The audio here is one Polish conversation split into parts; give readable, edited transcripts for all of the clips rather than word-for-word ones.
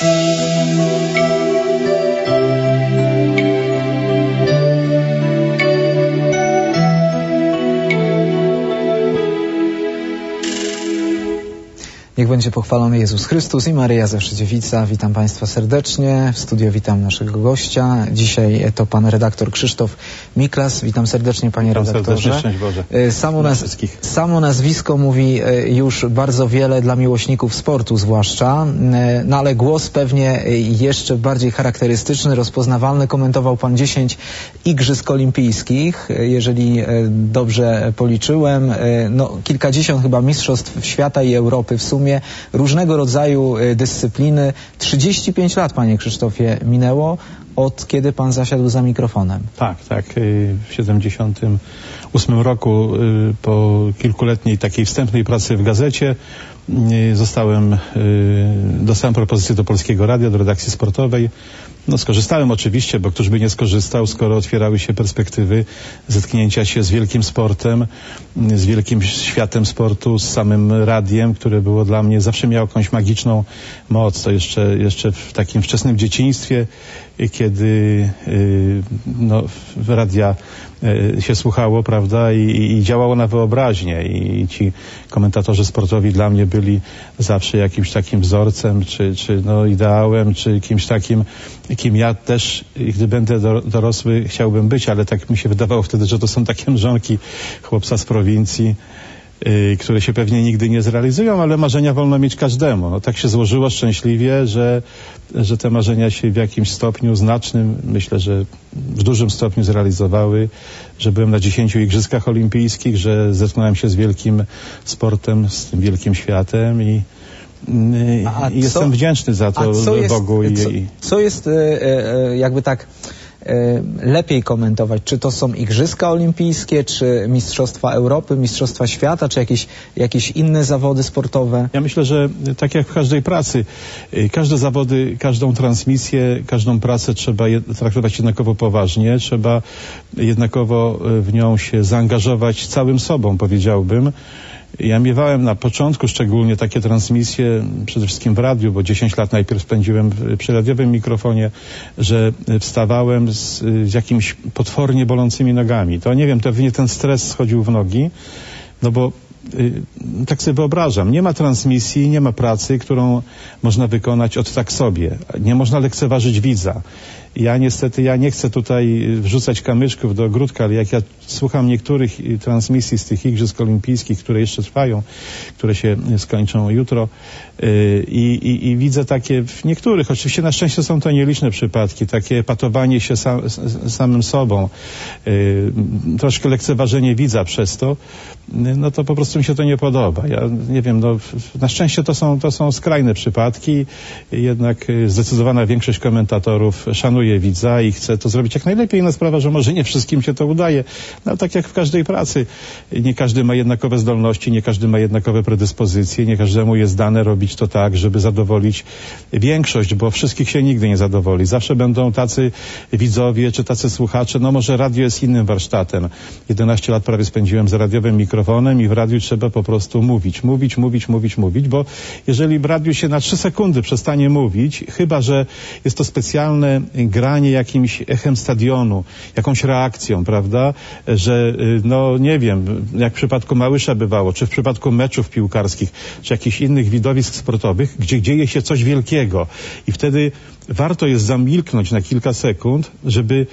Niech będzie pochwalony Jezus Chrystus i Maryja Zawsze Dziewica. Witam Państwa serdecznie. W studio witam naszego gościa. Dzisiaj to pan redaktor Krzysztof Miklas. Witam serdecznie, panie redaktorze. Serdecznie, szczęść Boże. Samo nazwisko mówi już bardzo wiele dla miłośników sportu zwłaszcza, no ale głos pewnie jeszcze bardziej charakterystyczny, rozpoznawalny. Komentował pan 10 Igrzysk Olimpijskich, jeżeli dobrze policzyłem. No, kilkadziesiąt chyba mistrzostw świata i Europy w sumie. Różnego rodzaju dyscypliny. 35 lat, panie Krzysztofie, minęło od kiedy pan zasiadł za mikrofonem. Tak. W 78 roku po kilkuletniej takiej wstępnej pracy w gazecie dostałem propozycję do Polskiego Radia, do redakcji sportowej. No, skorzystałem oczywiście, bo któż by nie skorzystał, skoro otwierały się perspektywy zetknięcia się z wielkim sportem, z wielkim światem sportu, z samym radiem, które było dla mnie, zawsze miało jakąś magiczną moc. To jeszcze w takim wczesnym dzieciństwie, kiedy radia się słuchało, prawda, i działało na wyobraźnię i ci komentatorzy sportowi dla mnie byli zawsze jakimś takim wzorcem, czy ideałem, czy kimś takim, kim ja też, gdy będę dorosły, chciałbym być, ale tak mi się wydawało wtedy, że to są takie mrzonki chłopca z prowincji, które się pewnie nigdy nie zrealizują, ale marzenia wolno mieć każdemu. No, tak się złożyło szczęśliwie, że te marzenia się w jakimś stopniu znacznym, myślę, że w dużym stopniu zrealizowały, że byłem na 10 Igrzyskach Olimpijskich, że zetknąłem się z wielkim sportem, z tym wielkim światem i jestem wdzięczny za to Bogu. Co jest jakby tak lepiej komentować? Czy to są Igrzyska Olimpijskie, czy Mistrzostwa Europy, Mistrzostwa Świata, czy jakieś inne zawody sportowe? Ja myślę, że tak jak w każdej pracy, każde zawody, każdą transmisję, każdą pracę trzeba traktować jednakowo poważnie, trzeba jednakowo w nią się zaangażować całym sobą, powiedziałbym. Ja miewałem na początku szczególnie takie transmisje, przede wszystkim w radiu, bo 10 lat najpierw spędziłem przy radiowym mikrofonie, że wstawałem z jakimiś potwornie bolącymi nogami. To nie wiem, pewnie ten stres schodził w nogi, no bo tak sobie wyobrażam, nie ma transmisji, nie ma pracy, którą można wykonać od tak sobie. Nie można lekceważyć widza. Ja nie chcę tutaj wrzucać kamyczków do ogródka, ale jak ja słucham niektórych transmisji z tych Igrzysk Olimpijskich, które jeszcze trwają, które się skończą jutro i widzę takie w niektórych, oczywiście na szczęście są to nieliczne przypadki, takie patowanie się samym sobą, troszkę lekceważenie widza przez to, no to po prostu mi się to nie podoba. Ja nie wiem, na szczęście to są skrajne przypadki, jednak zdecydowana większość komentatorów szanuje widza i chce to zrobić jak najlepiej. Inna sprawa, że może nie wszystkim się to udaje, no ale tak jak w każdej pracy, nie każdy ma jednakowe zdolności, nie każdy ma jednakowe predyspozycje, nie każdemu jest dane robić to tak, żeby zadowolić większość, bo wszystkich się nigdy nie zadowoli. Zawsze będą tacy widzowie, czy tacy słuchacze, no może radio jest innym warsztatem. 11 lat prawie spędziłem za radiowym mikrofonem i w radiu trzeba po prostu mówić, bo jeżeli w radiu się na 3 sekundy przestanie mówić, chyba że jest to specjalne granie jakimś echem stadionu, jakąś reakcją, prawda, że no nie wiem, jak w przypadku Małysza bywało, czy w przypadku meczów piłkarskich, czy jakichś innych widowisk sportowych, gdzie dzieje się coś wielkiego i wtedy warto jest zamilknąć na kilka sekund, żeby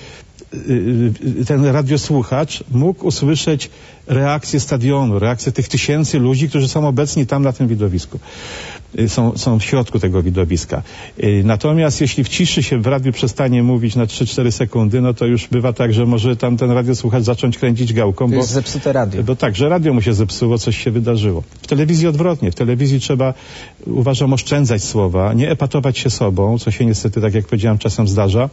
ten radiosłuchacz mógł usłyszeć reakcję stadionu, reakcję tych tysięcy ludzi, którzy są obecni tam na tym widowisku. Są w środku tego widowiska. Natomiast jeśli w ciszy się w radiu przestanie mówić na 3-4 sekundy, no to już bywa tak, że może tam ten radiosłuchacz zacząć kręcić gałką. To jest zepsute radio. Bo tak, że radio mu się zepsuło, coś się wydarzyło. W telewizji odwrotnie. W telewizji trzeba, uważam, oszczędzać słowa, nie epatować się sobą, co się niestety, tak jak powiedziałem, czasem zdarza.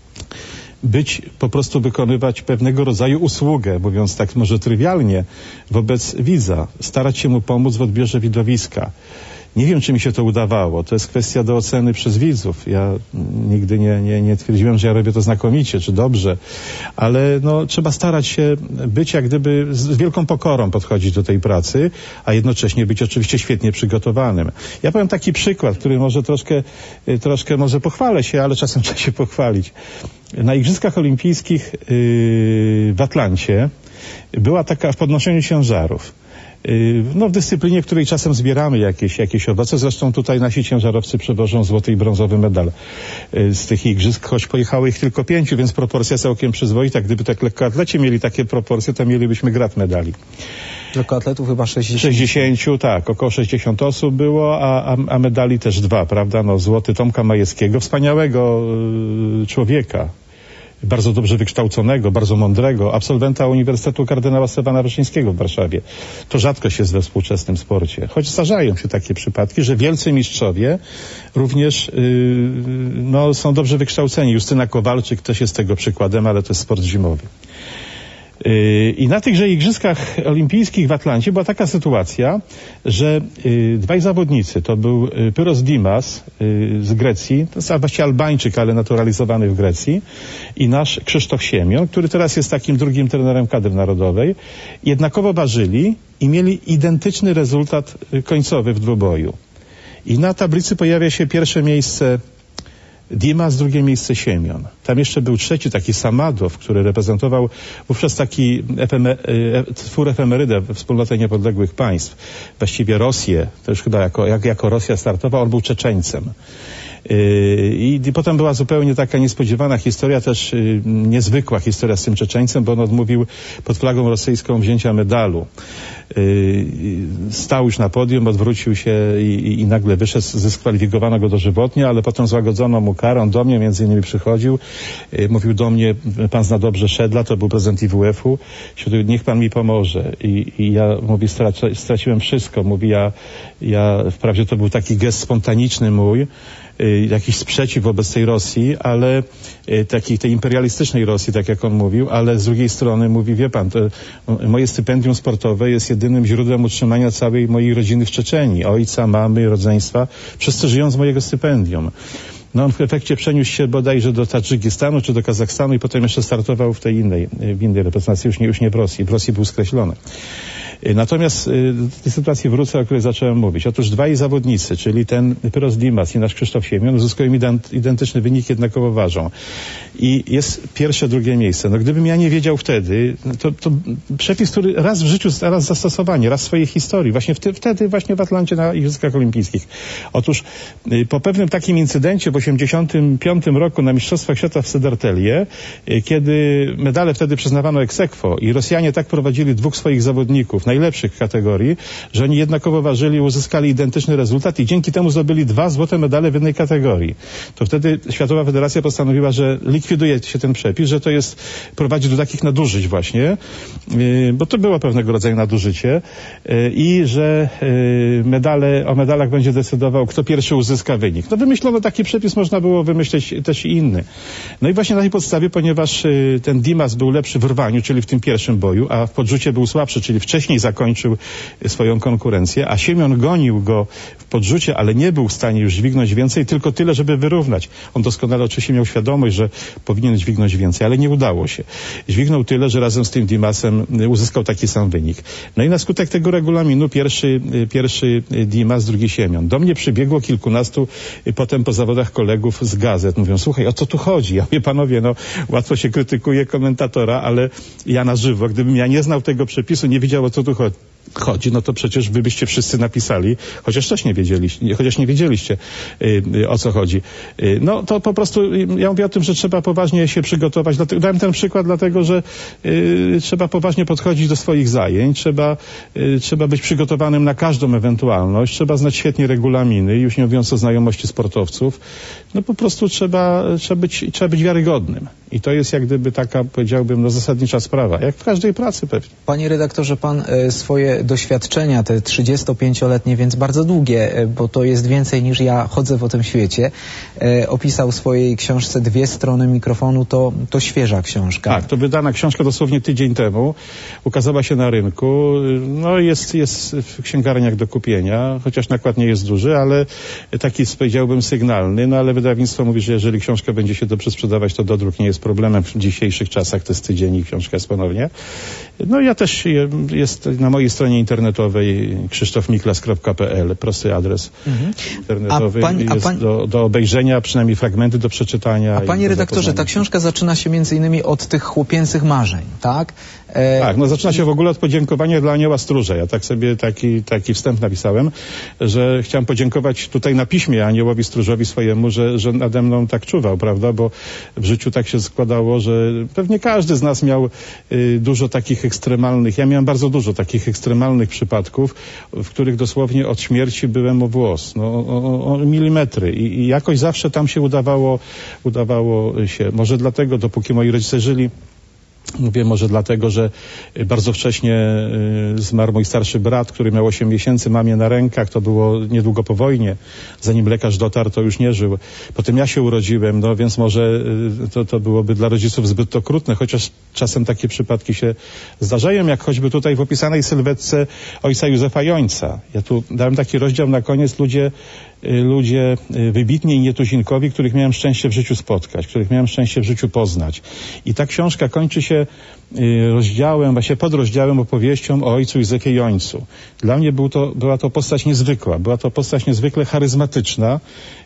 Po prostu wykonywać pewnego rodzaju usługę, mówiąc tak może trywialnie, wobec widza. Starać się mu pomóc w odbiorze widowiska. Nie wiem, czy mi się to udawało. To jest kwestia do oceny przez widzów. Ja nigdy nie twierdziłem, że ja robię to znakomicie, czy dobrze, ale no, trzeba starać się być jak gdyby z wielką pokorą podchodzić do tej pracy, a jednocześnie być oczywiście świetnie przygotowanym. Ja powiem taki przykład, który może troszkę może pochwalę się, ale czasem trzeba się pochwalić. Na Igrzyskach Olimpijskich w Atlancie była taka w podnoszeniu ciężarów. No, w dyscyplinie, w której czasem zbieramy jakieś owoce. Zresztą tutaj nasi ciężarowcy przywożą złoty i brązowy medal z tych igrzysk, choć pojechało ich tylko 5, więc proporcja całkiem przyzwoita. Gdyby tak lekkoatleci mieli takie proporcje, to mielibyśmy grat medali. Lekkoatletów chyba 60. 60, tak, około 60 osób było, a medali też 2, prawda? No, złoty Tomka Majewskiego, wspaniałego człowieka. Bardzo dobrze wykształconego, bardzo mądrego, absolwenta Uniwersytetu Kardynała Stefana Wyszyńskiego w Warszawie. To rzadkość jest we współczesnym sporcie. Choć zdarzają się takie przypadki, że wielcy mistrzowie również są dobrze wykształceni. Justyna Kowalczyk też jest tego przykładem, ale to jest sport zimowy. I na tychże Igrzyskach Olimpijskich w Atlancie była taka sytuacja, że dwaj zawodnicy, to był Pyros Dimas z Grecji, to jest właściwie Albańczyk, ale naturalizowany w Grecji, i nasz Krzysztof Siemion, który teraz jest takim drugim trenerem kadry narodowej, jednakowo ważyli i mieli identyczny rezultat końcowy w dwuboju. I na tablicy pojawia się pierwsze miejsce Dimas, drugie miejsce Siemion. Tam jeszcze był trzeci, taki Samadow, który reprezentował wówczas taki twór efemerydę Wspólnotę Niepodległych Państw. Właściwie Rosję, to już chyba jako Rosja startował, on był Czeczeńcem. I potem była zupełnie taka niespodziewana historia, też niezwykła historia z tym Czeczeńcem, bo on odmówił pod flagą rosyjską wzięcia medalu. Stał już na podium, odwrócił się i nagle wyszedł, zdyskwalifikowano go dożywotnie, ale potem złagodzono mu karę. On do mnie między innymi przychodził, mówił do mnie, pan zna dobrze Szedla, to był prezydent IWF-u, niech pan mi pomoże. I ja, mówi, straciłem wszystko. Mówi, ja wprawdzie to był taki gest spontaniczny mój, jakiś sprzeciw wobec tej Rosji, ale tej imperialistycznej Rosji, tak jak on mówił, ale z drugiej strony mówi, wie pan, to moje stypendium sportowe jest jedynym źródłem utrzymania całej mojej rodziny w Czeczenii, ojca, mamy, rodzeństwa, wszyscy żyją z mojego stypendium. No on w efekcie przeniósł się bodajże do Tadżykistanu czy do Kazachstanu i potem jeszcze startował w innej reprezentacji, już nie w Rosji. W Rosji był skreślony. Natomiast do tej sytuacji wrócę, o której zacząłem mówić. Otóż dwaj zawodnicy, czyli ten Pyros Dimas i nasz Krzysztof Siemion, uzyskują identyczny wynik, jednakowo ważą. I jest pierwsze, drugie miejsce. No gdybym ja nie wiedział wtedy, to przepis, który raz w życiu, raz zastosowanie, raz w swojej historii, wtedy w Atlancie na Igrzyskach Olimpijskich. Otóż po pewnym takim incydencie w 1985 roku na Mistrzostwach Świata w Södertälje, kiedy medale wtedy przyznawano ex aequo i Rosjanie tak prowadzili dwóch swoich zawodników najlepszych kategorii, że oni jednakowo ważyli, uzyskali identyczny rezultat i dzięki temu zdobyli 2 złote medale w jednej kategorii. To wtedy Światowa Federacja postanowiła, że likwiduje się ten przepis, że to prowadzi do takich nadużyć właśnie, bo to było pewnego rodzaju nadużycie i że o medalach będzie decydował, kto pierwszy uzyska wynik. No wymyślono taki przepis, można było wymyśleć też i inny. No i właśnie na tej podstawie, ponieważ ten Dimas był lepszy w rwaniu, czyli w tym pierwszym boju, a w podrzucie był słabszy, czyli wcześniej zakończył swoją konkurencję, a Siemion gonił go w podrzucie, ale nie był w stanie już dźwignąć więcej, tylko tyle, żeby wyrównać. On doskonale oczywiście miał świadomość, że powinien dźwignąć więcej, ale nie udało się. Dźwignął tyle, że razem z tym Dimasem uzyskał taki sam wynik. No i na skutek tego regulaminu pierwszy Dimas, drugi Siemion. Do mnie przybiegło kilkunastu potem po zawodach kolegów z gazet. Mówią, słuchaj, o co tu chodzi? Ja mówię, panowie, łatwo się krytykuje komentatora, ale ja na żywo, gdybym ja nie znał tego przepisu, nie wiedział, o co tu chodzi, no to przecież wy byście wszyscy napisali, chociaż nie wiedzieliście o co chodzi. No to po prostu, ja mówię o tym, że trzeba poważnie się przygotować. Dałem ten przykład dlatego, że trzeba poważnie podchodzić do swoich zajęć, trzeba być przygotowanym na każdą ewentualność, trzeba znać świetnie regulaminy, już nie mówiąc o znajomości sportowców. No po prostu trzeba być wiarygodnym. I to jest jak gdyby taka, powiedziałbym, no, zasadnicza sprawa, jak w każdej pracy pewnie. Panie redaktorze, pan swoje doświadczenia, te 35-letnie, więc bardzo długie, bo to jest więcej niż ja chodzę po tym świecie, opisał w swojej książce 2 strony mikrofonu, to świeża książka. Tak, to wydana książka dosłownie tydzień temu, ukazała się na rynku, no jest w księgarniach do kupienia, chociaż nakład nie jest duży, ale taki, powiedziałbym, sygnalny, no ale wydawnictwo mówi, że jeżeli książka będzie się dobrze sprzedawać, to dodruk nie jest problemem w dzisiejszych czasach, to jest tydzień i książka jest ponownie. No ja też jest na mojej stronie internetowej krzysztofmiklas.pl, prosty adres internetowy, do obejrzenia, przynajmniej fragmenty do przeczytania. A panie redaktorze, ta książka zaczyna się między innymi od tych chłopięcych marzeń, tak? Tak, no zaczyna się w ogóle od podziękowania dla Anioła Stróża. Ja tak sobie taki wstęp napisałem, że chciałem podziękować tutaj na piśmie Aniołowi Stróżowi swojemu, że nade mną tak czuwał, prawda, bo w życiu tak się składało, że pewnie każdy z nas miał dużo takich ekstremalnych, ja miałem bardzo dużo takich ekstremalnych przypadków, w których dosłownie od śmierci byłem o włos, o milimetry i jakoś zawsze tam się udawało się. Może dlatego, dopóki moi rodzice żyli, mówię może dlatego, że bardzo wcześnie zmarł mój starszy brat, który miał 8 miesięcy, mamie na rękach, to było niedługo po wojnie, zanim lekarz dotarł, to już nie żył. Potem ja się urodziłem, no więc może to byłoby dla rodziców zbyt okrutne, chociaż czasem takie przypadki się zdarzają, jak choćby tutaj w opisanej sylwetce ojca Józefa Jońca. Ja tu dałem taki rozdział na koniec, ludzie wybitni i nietuzinkowi, których miałem szczęście w życiu spotkać, których miałem szczęście w życiu poznać. I ta książka kończy się rozdziałem, właśnie podrozdziałem opowieścią o ojcu Józefie Jońcu. Dla mnie była to postać niezwykła, była to postać niezwykle charyzmatyczna,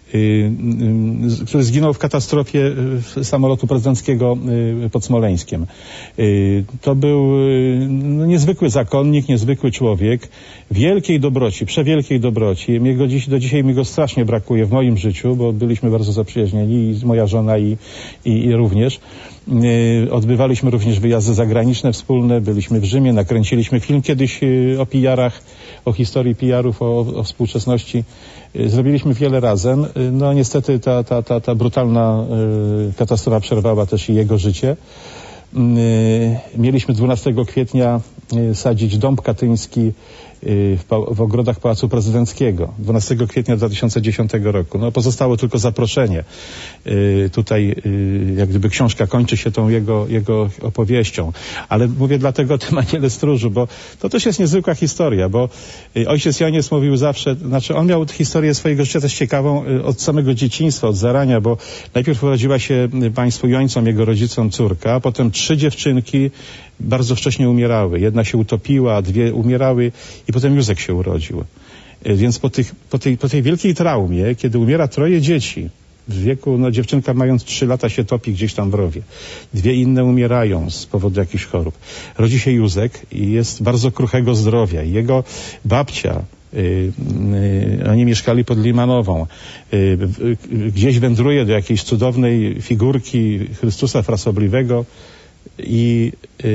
który zginął w katastrofie samolotu prezydenckiego pod Smoleńskiem. To był niezwykły zakonnik, niezwykły człowiek, wielkiej dobroci, przewielkiej dobroci. Do dzisiaj mi go strasznie brakuje w moim życiu, bo byliśmy bardzo zaprzyjaźnieni, i moja żona i również. Odbywaliśmy również wyjazdy zagraniczne wspólne, byliśmy w Rzymie, nakręciliśmy film kiedyś o PR-ach, o historii PR-ów, o współczesności. Zrobiliśmy wiele razem. No niestety ta brutalna katastrofa przerwała też i jego życie. Mieliśmy 12 kwietnia sadzić dąb katyński w ogrodach Pałacu Prezydenckiego 12 kwietnia 2010 roku. No pozostało tylko zaproszenie. Tutaj jak gdyby książka kończy się tą jego opowieścią. Ale mówię dlatego o tym Aniele Stróżu, bo to też jest niezwykła historia, bo ojciec Joniec mówił zawsze, znaczy on miał historię swojego życia też ciekawą od samego dzieciństwa, od zarania, bo najpierw urodziła się państwu Jońcom, jego rodzicom córka, potem 3 dziewczynki bardzo wcześnie umierały. Jedna się utopiła, 2 umierały i potem Józek się urodził. Więc po tej wielkiej traumie, kiedy umiera 3 dzieci, w wieku, dziewczynka mając 3 lata się topi gdzieś tam w rowie. 2 inne umierają z powodu jakichś chorób. Rodzi się Józek i jest bardzo kruchego zdrowia. Jego babcia, oni mieszkali pod Limanową, gdzieś wędruje do jakiejś cudownej figurki Chrystusa Frasobliwego i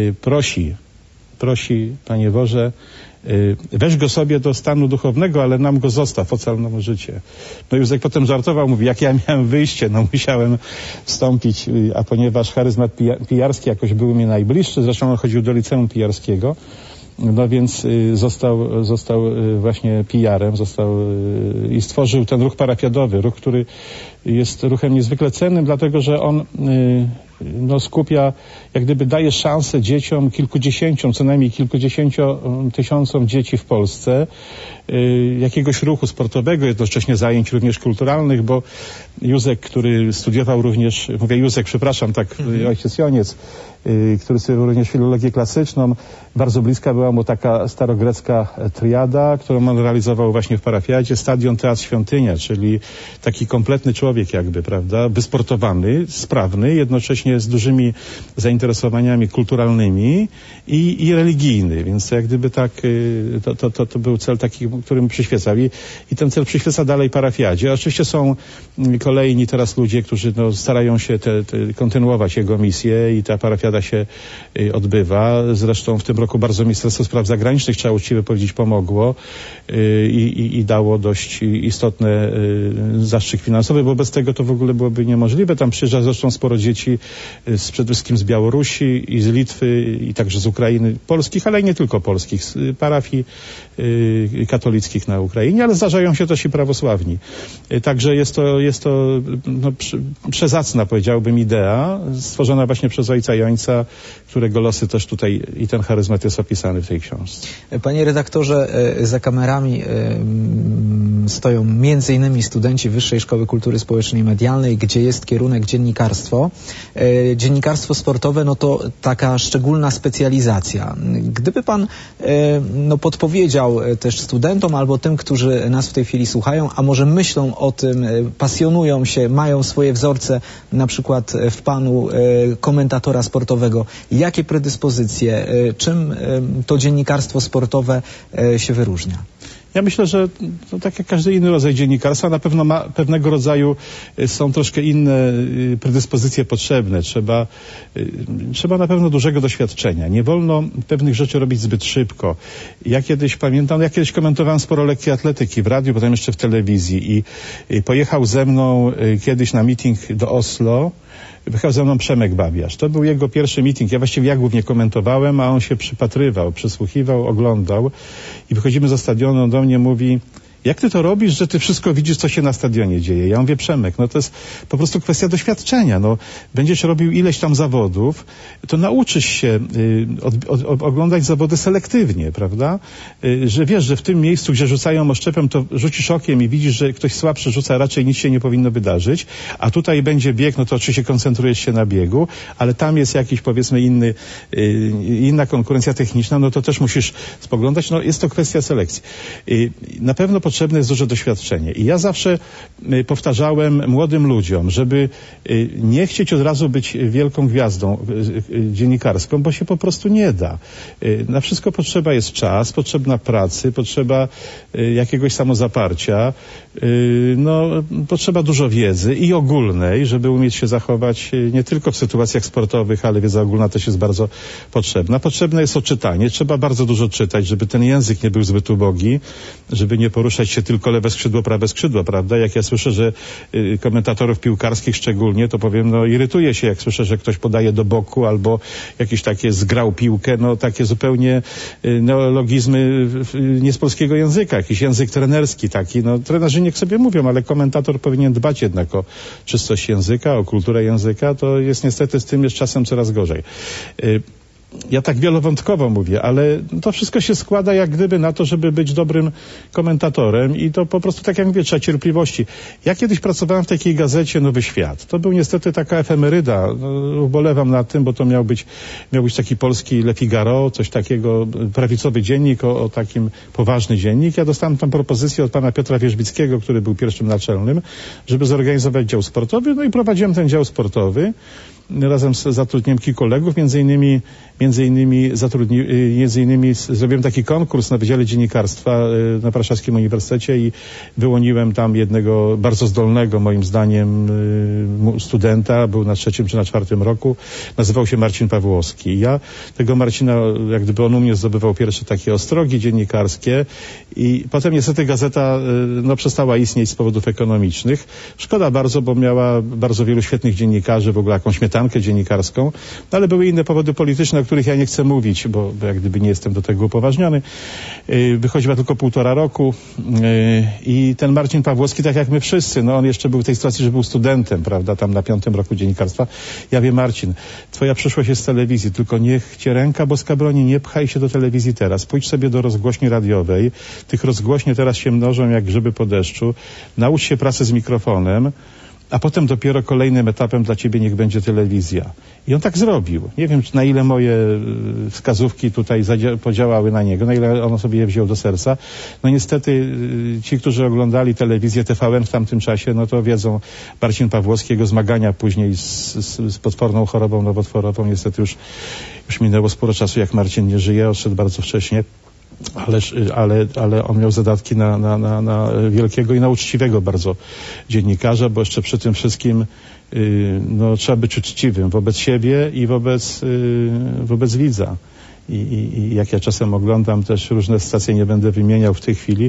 prosi, Panie Boże, weź go sobie do stanu duchownego, ale nam go zostaw, ocal nam życie. No Józek potem żartował, mówi, jak ja miałem wyjście, musiałem wstąpić, a ponieważ charyzmat pijarski jakoś był mi najbliższy, zresztą on chodził do liceum pijarskiego, no więc został właśnie pijarem, i stworzył ten ruch parafiadowy, ruch, który jest ruchem niezwykle cennym, dlatego że on skupia, jak gdyby daje szansę dzieciom, co najmniej kilkudziesięciotysiącom dzieci w Polsce, jakiegoś ruchu sportowego, jednocześnie zajęć również kulturalnych, bo Józek, który studiował również, mówię Józek, przepraszam, ojciec Joniec, który studiował również filologię klasyczną, bardzo bliska była mu taka starogrecka triada, którą on realizował właśnie w parafiadzie, Stadion, Teatr, Świątynia, czyli taki kompletny człowiek jakby, prawda, wysportowany, sprawny, jednocześnie z dużymi zainteresowaniami kulturalnymi i religijny, więc jak gdyby to był cel taki, który mu przyświecał i ten cel przyświeca dalej parafiadzie. Oczywiście są kolejni teraz ludzie, którzy starają się kontynuować jego misję i ta parafiada się odbywa. Zresztą w tym roku bardzo Ministerstwo Spraw Zagranicznych, trzeba uczciwie powiedzieć, pomogło i dało dość istotny zastrzyk finansowy, bo bez tego to w ogóle byłoby niemożliwe. Tam przyjeżdża zresztą sporo dzieci, przede wszystkim z Białorusi i z Litwy i także z Ukrainy, polskich, ale i nie tylko polskich, z parafii katolickich na Ukrainie, ale zdarzają się też i prawosławni. Także jest to przezacna, powiedziałbym, idea, stworzona właśnie przez ojca Jońca, którego losy też tutaj i ten charyzmat jest opisany w tej książce. Panie redaktorze, za kamerami stoją m.in. studenci Wyższej Szkoły Kultury Społecznej i Medialnej, gdzie jest kierunek dziennikarstwo. Dziennikarstwo sportowe, no to taka szczególna specjalizacja. Gdyby pan podpowiedział też studentom albo tym, którzy nas w tej chwili słuchają, a może myślą o tym, pasjonują się, mają swoje wzorce, na przykład w panu komentatora sportowego, jakie predyspozycje, czym to dziennikarstwo sportowe się wyróżnia? Ja myślę, że to tak jak każdy inny rodzaj dziennikarstwa, na pewno ma pewnego rodzaju, są troszkę inne predyspozycje potrzebne. Trzeba na pewno dużego doświadczenia. Nie wolno pewnych rzeczy robić zbyt szybko. Ja kiedyś komentowałem sporo lekcji atletyki w radiu, potem jeszcze w telewizji i pojechał ze mną kiedyś na meeting do Oslo. Wyjechał ze mną Przemek Babiarz. To był jego pierwszy meeting. Ja głównie komentowałem, a on się przypatrywał, przysłuchiwał, oglądał i wychodzimy ze stadionu, on do mnie mówi: jak ty to robisz, że ty wszystko widzisz, co się na stadionie dzieje? Ja mówię: Przemek, to jest po prostu kwestia doświadczenia. Będziesz robił ileś tam zawodów, to nauczysz się oglądać zawody selektywnie, prawda? Że wiesz, że w tym miejscu, gdzie rzucają oszczepem, to rzucisz okiem i widzisz, że ktoś słabszy rzuca, raczej nic się nie powinno wydarzyć, a tutaj będzie bieg, to oczywiście koncentrujesz się na biegu, ale tam jest jakiś, powiedzmy, inna konkurencja techniczna, to też musisz spoglądać. Jest to kwestia selekcji. Na pewno potrzebne jest duże doświadczenie. I ja zawsze powtarzałem młodym ludziom, żeby nie chcieć od razu być wielką gwiazdą dziennikarską, bo się po prostu nie da. Na wszystko potrzeba jest czas, potrzebna pracy, potrzeba jakiegoś samozaparcia, potrzeba dużo wiedzy i ogólnej, żeby umieć się zachować nie tylko w sytuacjach sportowych, ale wiedza ogólna też jest bardzo potrzebna. Potrzebne jest odczytanie. Trzeba bardzo dużo czytać, żeby ten język nie był zbyt ubogi, żeby nie poruszać się tylko lewe skrzydło, prawe skrzydło, prawda? Jak ja słyszę, że komentatorów piłkarskich szczególnie, to powiem, irytuję się, jak słyszę, że ktoś podaje do boku albo jakieś takie zgrał piłkę, takie zupełnie neologizmy nie z polskiego języka, jakiś język trenerski taki. Trenerzy niech sobie mówią, ale komentator powinien dbać jednak o czystość języka, o kulturę języka. To jest niestety z tym jest czasem coraz gorzej. Ja tak wielowątkowo mówię, ale to wszystko się składa jak gdyby na to, żeby być dobrym komentatorem i to po prostu, tak jak mówię, trzeba cierpliwości. Ja kiedyś pracowałem w takiej gazecie Nowy Świat. To był niestety taka efemeryda. Ubolewam nad tym, bo to miał być taki polski Le Figaro, coś takiego, prawicowy dziennik, o takim poważny dziennik. Ja dostałem tam propozycję od pana Piotra Wierzbickiego, który był pierwszym naczelnym, żeby zorganizować dział sportowy. I prowadziłem ten dział sportowy. Razem z zatrudnieniem kilku kolegów, między innymi zrobiłem taki konkurs na Wydziale Dziennikarstwa na Warszawskim Uniwersytecie i wyłoniłem tam jednego bardzo zdolnego, moim zdaniem, studenta, był na 3. czy na 4. roku, nazywał się Marcin Pawłowski. I ja tego Marcina, jak gdyby on u mnie zdobywał pierwsze takie ostrogi dziennikarskie i potem niestety gazeta przestała istnieć z powodów ekonomicznych. Szkoda bardzo, bo miała bardzo wielu świetnych dziennikarzy, w ogóle jakąś śmietankę dziennikarską, ale były inne powody polityczne, o których ja nie chcę mówić, bo jak gdyby nie jestem do tego upoważniony. Wychodziła tylko 1,5 roku i ten Marcin Pawłowski, tak jak my wszyscy, on jeszcze był w tej sytuacji, że był studentem, prawda, tam na 5. roku dziennikarstwa. Ja wiem: Marcin, twoja przyszłość jest z telewizji, tylko niech cię ręka boska broni, nie pchaj się do telewizji teraz. Pójdź sobie do rozgłośni radiowej. Tych rozgłośni teraz się mnożą jak grzyby po deszczu. Naucz się pracy z mikrofonem, a potem dopiero kolejnym etapem dla ciebie niech będzie telewizja. I on tak zrobił. Nie wiem, na ile moje wskazówki tutaj podziałały na niego, na ile on sobie je wziął do serca. Niestety ci, którzy oglądali telewizję TVN w tamtym czasie, to wiedzą Marcin Pawłowski, jego zmagania później z potworną chorobą nowotworową. Niestety już minęło sporo czasu, jak Marcin nie żyje, odszedł bardzo wcześnie. Ale on miał zadatki na wielkiego i na uczciwego bardzo dziennikarza, bo jeszcze przy tym wszystkim trzeba być uczciwym wobec siebie i wobec widza. I jak ja czasem oglądam też różne stacje, nie będę wymieniał w tej chwili,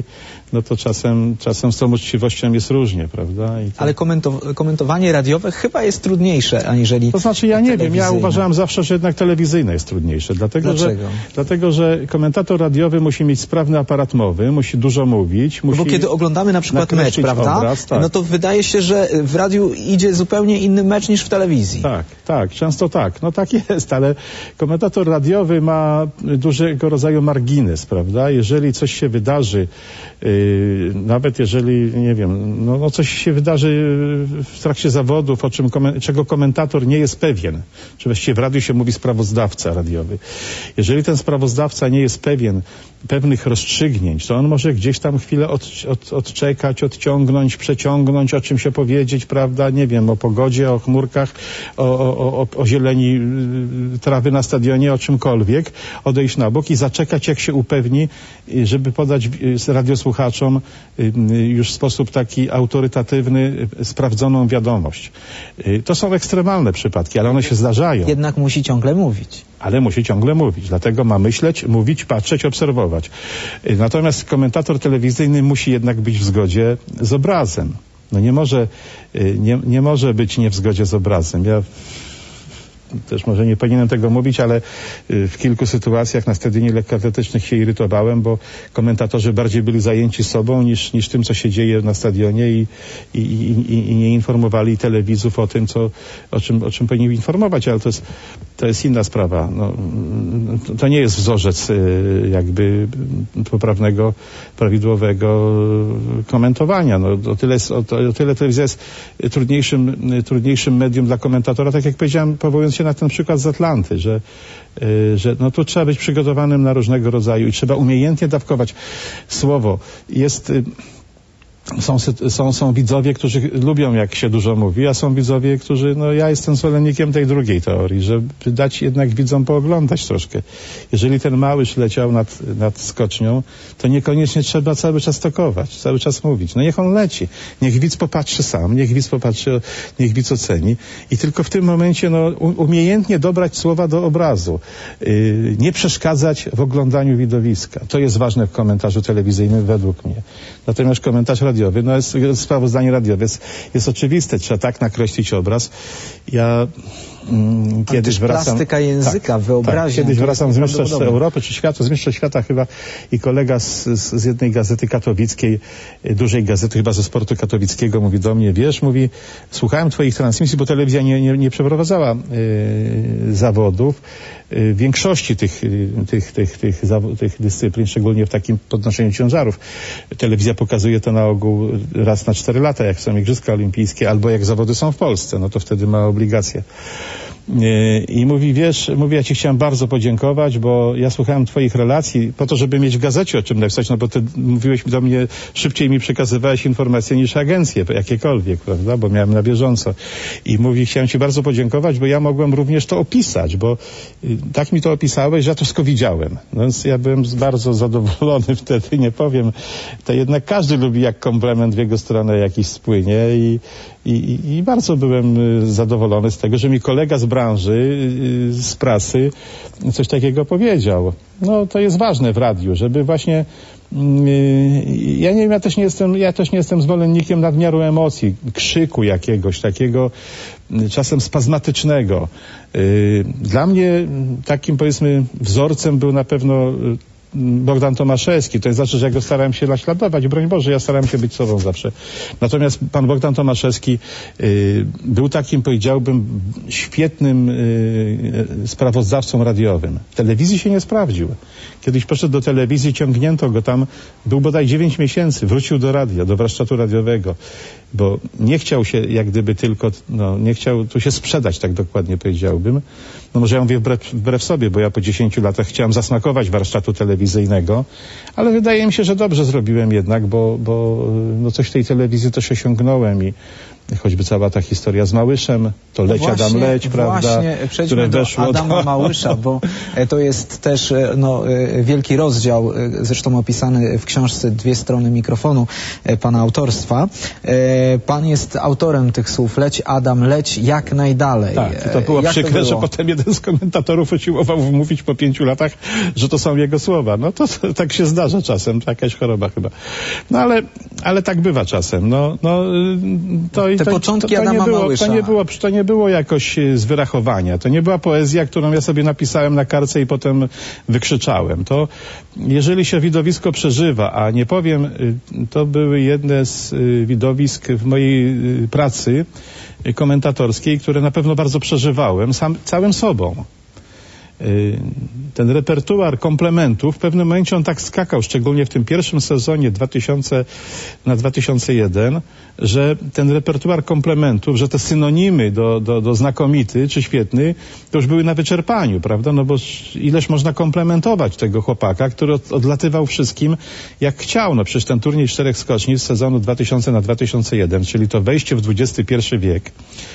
no to czasem z tą uczciwością jest różnie, prawda? Ale komentowanie radiowe chyba jest trudniejsze, aniżeli to znaczy, ja nie wiem, ja uważałem zawsze, że jednak telewizyjne jest trudniejsze, dlatego że komentator radiowy musi mieć sprawny aparat mowy, musi dużo mówić. Bo kiedy oglądamy na przykład mecz, prawda? Obraz, tak. No to wydaje się, że w radiu idzie zupełnie inny mecz niż w telewizji. Tak, często tak. No tak jest, ale komentator radiowy ma dużego rodzaju margines, prawda? Jeżeli coś się wydarzy, nawet jeżeli, nie wiem, no coś się wydarzy w trakcie zawodów, czego komentator nie jest pewien, czy właściwie w radiu się mówi sprawozdawca radiowy. Jeżeli ten sprawozdawca nie jest pewien pewnych rozstrzygnięć, to on może gdzieś tam chwilę odczekać, odciągnąć, przeciągnąć, o czym się powiedzieć, prawda, nie wiem, o pogodzie, o chmurkach, o zieleni trawy na stadionie, o czymkolwiek, odejść na bok i zaczekać, jak się upewni, żeby podać radiosłuchaczom już w sposób taki autorytatywny, sprawdzoną wiadomość. To są ekstremalne przypadki, ale one się zdarzają. Jednak musi ciągle mówić. Ale musi ciągle mówić, dlatego ma myśleć, mówić, patrzeć, obserwować. Natomiast komentator telewizyjny musi jednak być w zgodzie z obrazem. No nie może być nie w zgodzie z obrazem. Ja też może nie powinienem tego mówić, ale w kilku sytuacjach na stadionie lekkoatletycznych się irytowałem, bo komentatorzy bardziej byli zajęci sobą niż tym, co się dzieje na stadionie i nie informowali telewizów o tym, o czym powinni informować, ale to jest inna sprawa. No, to nie jest wzorzec jakby poprawnego, prawidłowego komentowania. No, o tyle telewizja jest trudniejszym medium dla komentatora, tak jak powiedziałem, powołując się na ten przykład z Atlanty, że no tu trzeba być przygotowanym na różnego rodzaju i trzeba umiejętnie dawkować słowo. Są widzowie, którzy lubią, jak się dużo mówi, a są widzowie, którzy, no ja jestem zwolennikiem tej drugiej teorii, żeby dać jednak widzom pooglądać troszkę. Jeżeli ten Małysz leciał nad skocznią, to niekoniecznie trzeba cały czas tokować, cały czas mówić. No niech on leci. Niech widz popatrzy sam, niech widz oceni i tylko w tym momencie, no, umiejętnie dobrać słowa do obrazu. Nie przeszkadzać w oglądaniu widowiska. To jest ważne w komentarzu telewizyjnym według mnie. Natomiast komentarz radiowy, sprawozdanie radiowe jest oczywiste, trzeba tak nakreślić obraz. Ja kiedyś wracam... Plastyka języka, wyobraźnia. Kiedyś wracam z Mistrzostw Europy, czy świata, z Mistrzostw Świata chyba i kolega z jednej gazety katowickiej, dużej gazety chyba ze sportu katowickiego, mówi do mnie, wiesz, mówi, słuchałem twoich transmisji, bo telewizja nie przeprowadzała zawodów, większości tych dyscyplin, szczególnie w takim podnoszeniu ciężarów. Telewizja pokazuje to na ogół raz na 4 lata, jak są Igrzyska Olimpijskie, albo jak zawody są w Polsce, no to wtedy ma obligacje. I mówi, wiesz, ja ci chciałem bardzo podziękować, bo ja słuchałem twoich relacji po to, żeby mieć w gazecie o czym napisać, no bo ty mówiłeś do mnie, szybciej mi przekazywałeś informacje niż agencje, jakiekolwiek, prawda, bo miałem na bieżąco. I mówi, chciałem ci bardzo podziękować, bo ja mogłem również to opisać, bo tak mi to opisałeś, że ja to wszystko widziałem. No więc ja byłem bardzo zadowolony wtedy, nie powiem, to jednak każdy lubi, jak komplement w jego stronę jakiś spłynie i bardzo byłem zadowolony z tego, że mi kolega z branży, z prasy coś takiego powiedział. No to jest ważne w radiu, żeby właśnie ja nie wiem, ja też nie jestem zwolennikiem nadmiaru emocji, krzyku jakiegoś takiego czasem spazmatycznego. Dla mnie takim, powiedzmy, wzorcem był na pewno Bogdan Tomaszewski. To znaczy, że ja go starałem się naśladować. Broń Boże, ja starałem się być sobą zawsze. Natomiast pan Bogdan Tomaszewski był takim, powiedziałbym, świetnym sprawozdawcą radiowym. W telewizji się nie sprawdził. Kiedyś poszedł do telewizji, ciągnięto go tam, był bodaj 9 miesięcy, wrócił do radia, do warsztatu radiowego, bo nie chciał się jak gdyby tylko, nie chciał tu się sprzedać, tak dokładnie powiedziałbym. No może ja mówię wbrew sobie, bo ja po 10 latach chciałem zasmakować warsztatu telewizyjnego, ale wydaje mi się, że dobrze zrobiłem jednak, bo coś w tej telewizji też osiągnąłem choćby cała ta historia z Małyszem, to Leć Adam Leć, prawda? Właśnie, przejdźmy do Adama Małysza, bo to jest też wielki rozdział, zresztą opisany w książce 2 strony mikrofonu pana autorstwa. Pan jest autorem tych słów: Leć Adam, leć jak najdalej. Tak, to było przykre, że potem jeden z komentatorów usiłował wmówić po 5 latach, że to są jego słowa. No to tak się zdarza czasem, jakaś choroba chyba. No ale tak bywa czasem. Te początki Adama Małysza. To nie było jakoś z wyrachowania. To nie była poezja, którą ja sobie napisałem na kartce i potem wykrzyczałem. To jeżeli się widowisko przeżywa, a nie powiem, to były jedne z widowisk w mojej pracy komentatorskiej, które na pewno bardzo przeżywałem całym sobą. Ten repertuar komplementów, w pewnym momencie on tak skakał, szczególnie w tym pierwszym sezonie 2001, że ten repertuar komplementów, że te synonimy do znakomity czy świetny, to już były na wyczerpaniu, prawda? No bo ileż można komplementować tego chłopaka, który odlatywał wszystkim jak chciał. No przecież ten turniej 4 skoczni z sezonu 2000 na 2001, czyli to wejście w XXI wiek,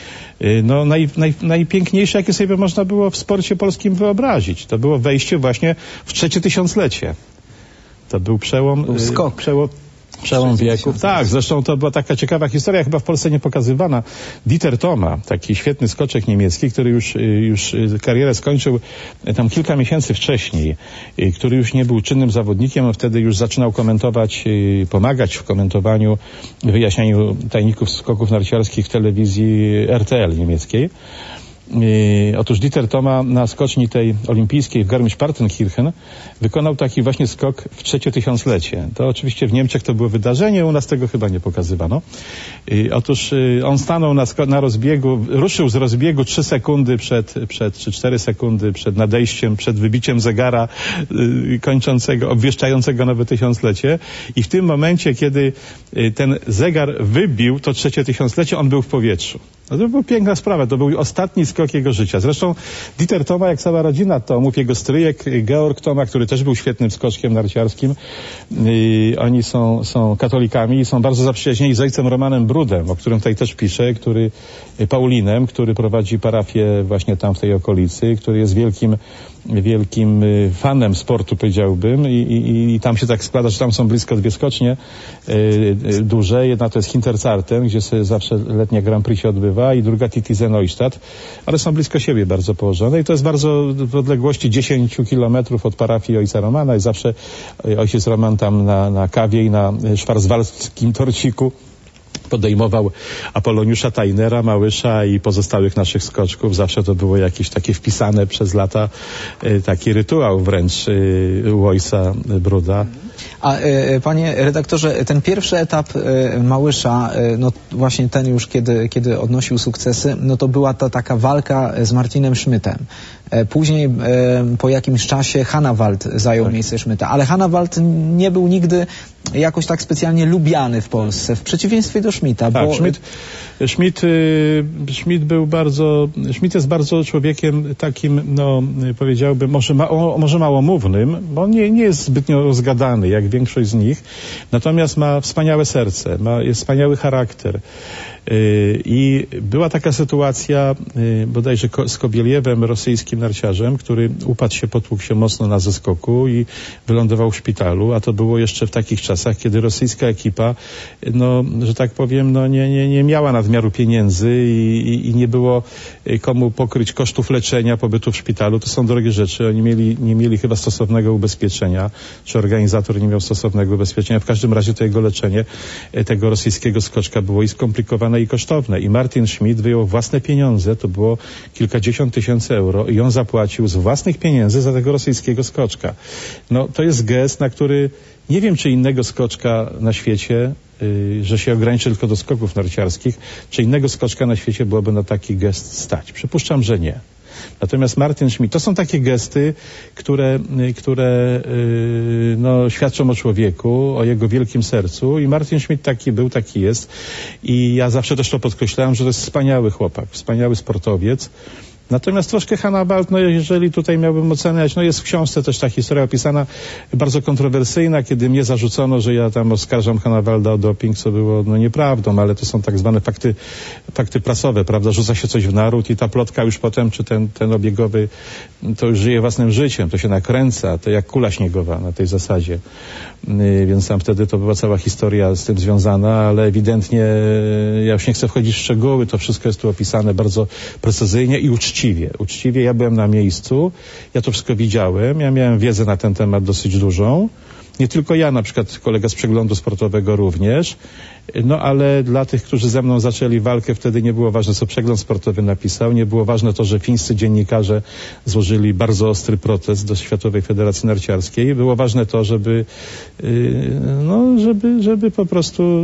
najpiękniejsze, jakie sobie można było w sporcie polskim wyobrazić. To było wejście właśnie w 3. tysiąclecie. To był przełom wieków. Tak, zresztą to była taka ciekawa historia, chyba w Polsce nie pokazywana. Dieter Thoma, taki świetny skoczek niemiecki, który już karierę skończył tam kilka miesięcy wcześniej, który już nie był czynnym zawodnikiem, a wtedy już zaczynał komentować, pomagać w komentowaniu, wyjaśnianiu tajników skoków narciarskich w telewizji RTL niemieckiej. Otóż Dieter Thoma na skoczni tej olimpijskiej w Garmisch-Partenkirchen wykonał taki właśnie skok w 3. tysiąclecie. To oczywiście w Niemczech to było wydarzenie, u nas tego chyba nie pokazywano. Otóż on stanął na rozbiegu, ruszył z rozbiegu 3 sekundy czy 4 sekundy przed nadejściem, przed wybiciem zegara kończącego, obwieszczającego nowe tysiąclecie, i w tym momencie, kiedy ten zegar wybił to 3. tysiąclecie, on był w powietrzu. No to była piękna sprawa, to był ostatni skok jego życia. Zresztą Dieter Thoma, jak cała rodzina Thomów, jego stryjek Georg Thoma, który też był świetnym skoczkiem narciarskim, oni są katolikami i są bardzo zaprzyjaźnieni z ojcem Romanem Brudem, o którym tutaj też piszę, Paulinem, który prowadzi parafię właśnie tam w tej okolicy, który jest wielkim fanem sportu, powiedziałbym, i tam się tak składa, że tam są blisko 2 skocznie duże. Jedna to jest Hinterzarten, gdzie sobie zawsze letnie Grand Prix się odbywa, i druga Titisee Neustadt, ale są blisko siebie bardzo położone, i to jest bardzo w odległości 10 kilometrów od parafii ojca Romana, i zawsze ojciec Roman tam na kawie i na szwarzwaldzkim torciku podejmował Apoloniusza Tajnera, Małysza i pozostałych naszych skoczków. Zawsze to było jakieś takie wpisane przez lata taki rytuał wręcz u ojca Bruda. A panie redaktorze, ten pierwszy etap Małysza, no właśnie ten już kiedy odnosił sukcesy, no to była ta taka walka z Martinem Schmidtem. Później po jakimś czasie Hannawald zajął miejsce Schmidta, ale Hannawald nie był nigdy jakoś tak specjalnie lubiany w Polsce, w przeciwieństwie do Schmidta. Tak, Schmidt jest bardzo człowiekiem takim, powiedziałbym, może małomównym, bo on nie jest zbytnio rozgadany, jak większość z nich, natomiast ma wspaniałe serce, jest wspaniały charakter. I była taka sytuacja bodajże z Kobieliewem, rosyjskim narciarzem, który upadł się, potłukł się mocno na zeskoku i wylądował w szpitalu, a to było jeszcze w takich czasach, kiedy rosyjska ekipa, że tak powiem, nie miała nadmiaru pieniędzy i nie było komu pokryć kosztów leczenia, pobytu w szpitalu. To są drogie rzeczy. Oni nie mieli chyba stosownego ubezpieczenia, czy organizator nie miał stosownego ubezpieczenia. W każdym razie to jego leczenie tego rosyjskiego skoczka było i skomplikowane, i kosztowne. I Martin Schmidt wyjął własne pieniądze, to było kilkadziesiąt tysięcy euro, i on zapłacił z własnych pieniędzy za tego rosyjskiego skoczka. To jest gest, na który nie wiem, czy innego skoczka na świecie, że się ograniczy tylko do skoków narciarskich, czy innego skoczka na świecie byłoby na taki gest stać. Przypuszczam, że nie. Natomiast Martin Schmidt, to są takie gesty, które świadczą o człowieku, o jego wielkim sercu, i Martin Schmidt taki był, taki jest, i ja zawsze też to podkreślałem, że to jest wspaniały chłopak, wspaniały sportowiec. Natomiast troszkę Hannibal, no jeżeli tutaj miałbym oceniać, no jest w książce też ta historia opisana, bardzo kontrowersyjna, kiedy mnie zarzucono, że ja tam oskarżam Hannibalda o doping, co było no nieprawdą, ale to są tak zwane fakty prasowe, prawda, rzuca się coś w naród i ta plotka już potem, czy ten obiegowy, to już żyje własnym życiem, to się nakręca, to jak kula śniegowa na tej zasadzie. Więc tam wtedy to była cała historia z tym związana, ale ewidentnie ja już nie chcę wchodzić w szczegóły, to wszystko jest tu opisane bardzo precyzyjnie i uczciwie. Uczciwie, ja byłem na miejscu, ja to wszystko widziałem, ja miałem wiedzę na ten temat dosyć dużą. Nie tylko ja, na przykład kolega z przeglądu sportowego również, no ale dla tych, którzy ze mną zaczęli walkę, wtedy nie było ważne, co przegląd sportowy napisał, nie było ważne to, że fińscy dziennikarze złożyli bardzo ostry protest do Światowej Federacji Narciarskiej. Było ważne to, żeby po prostu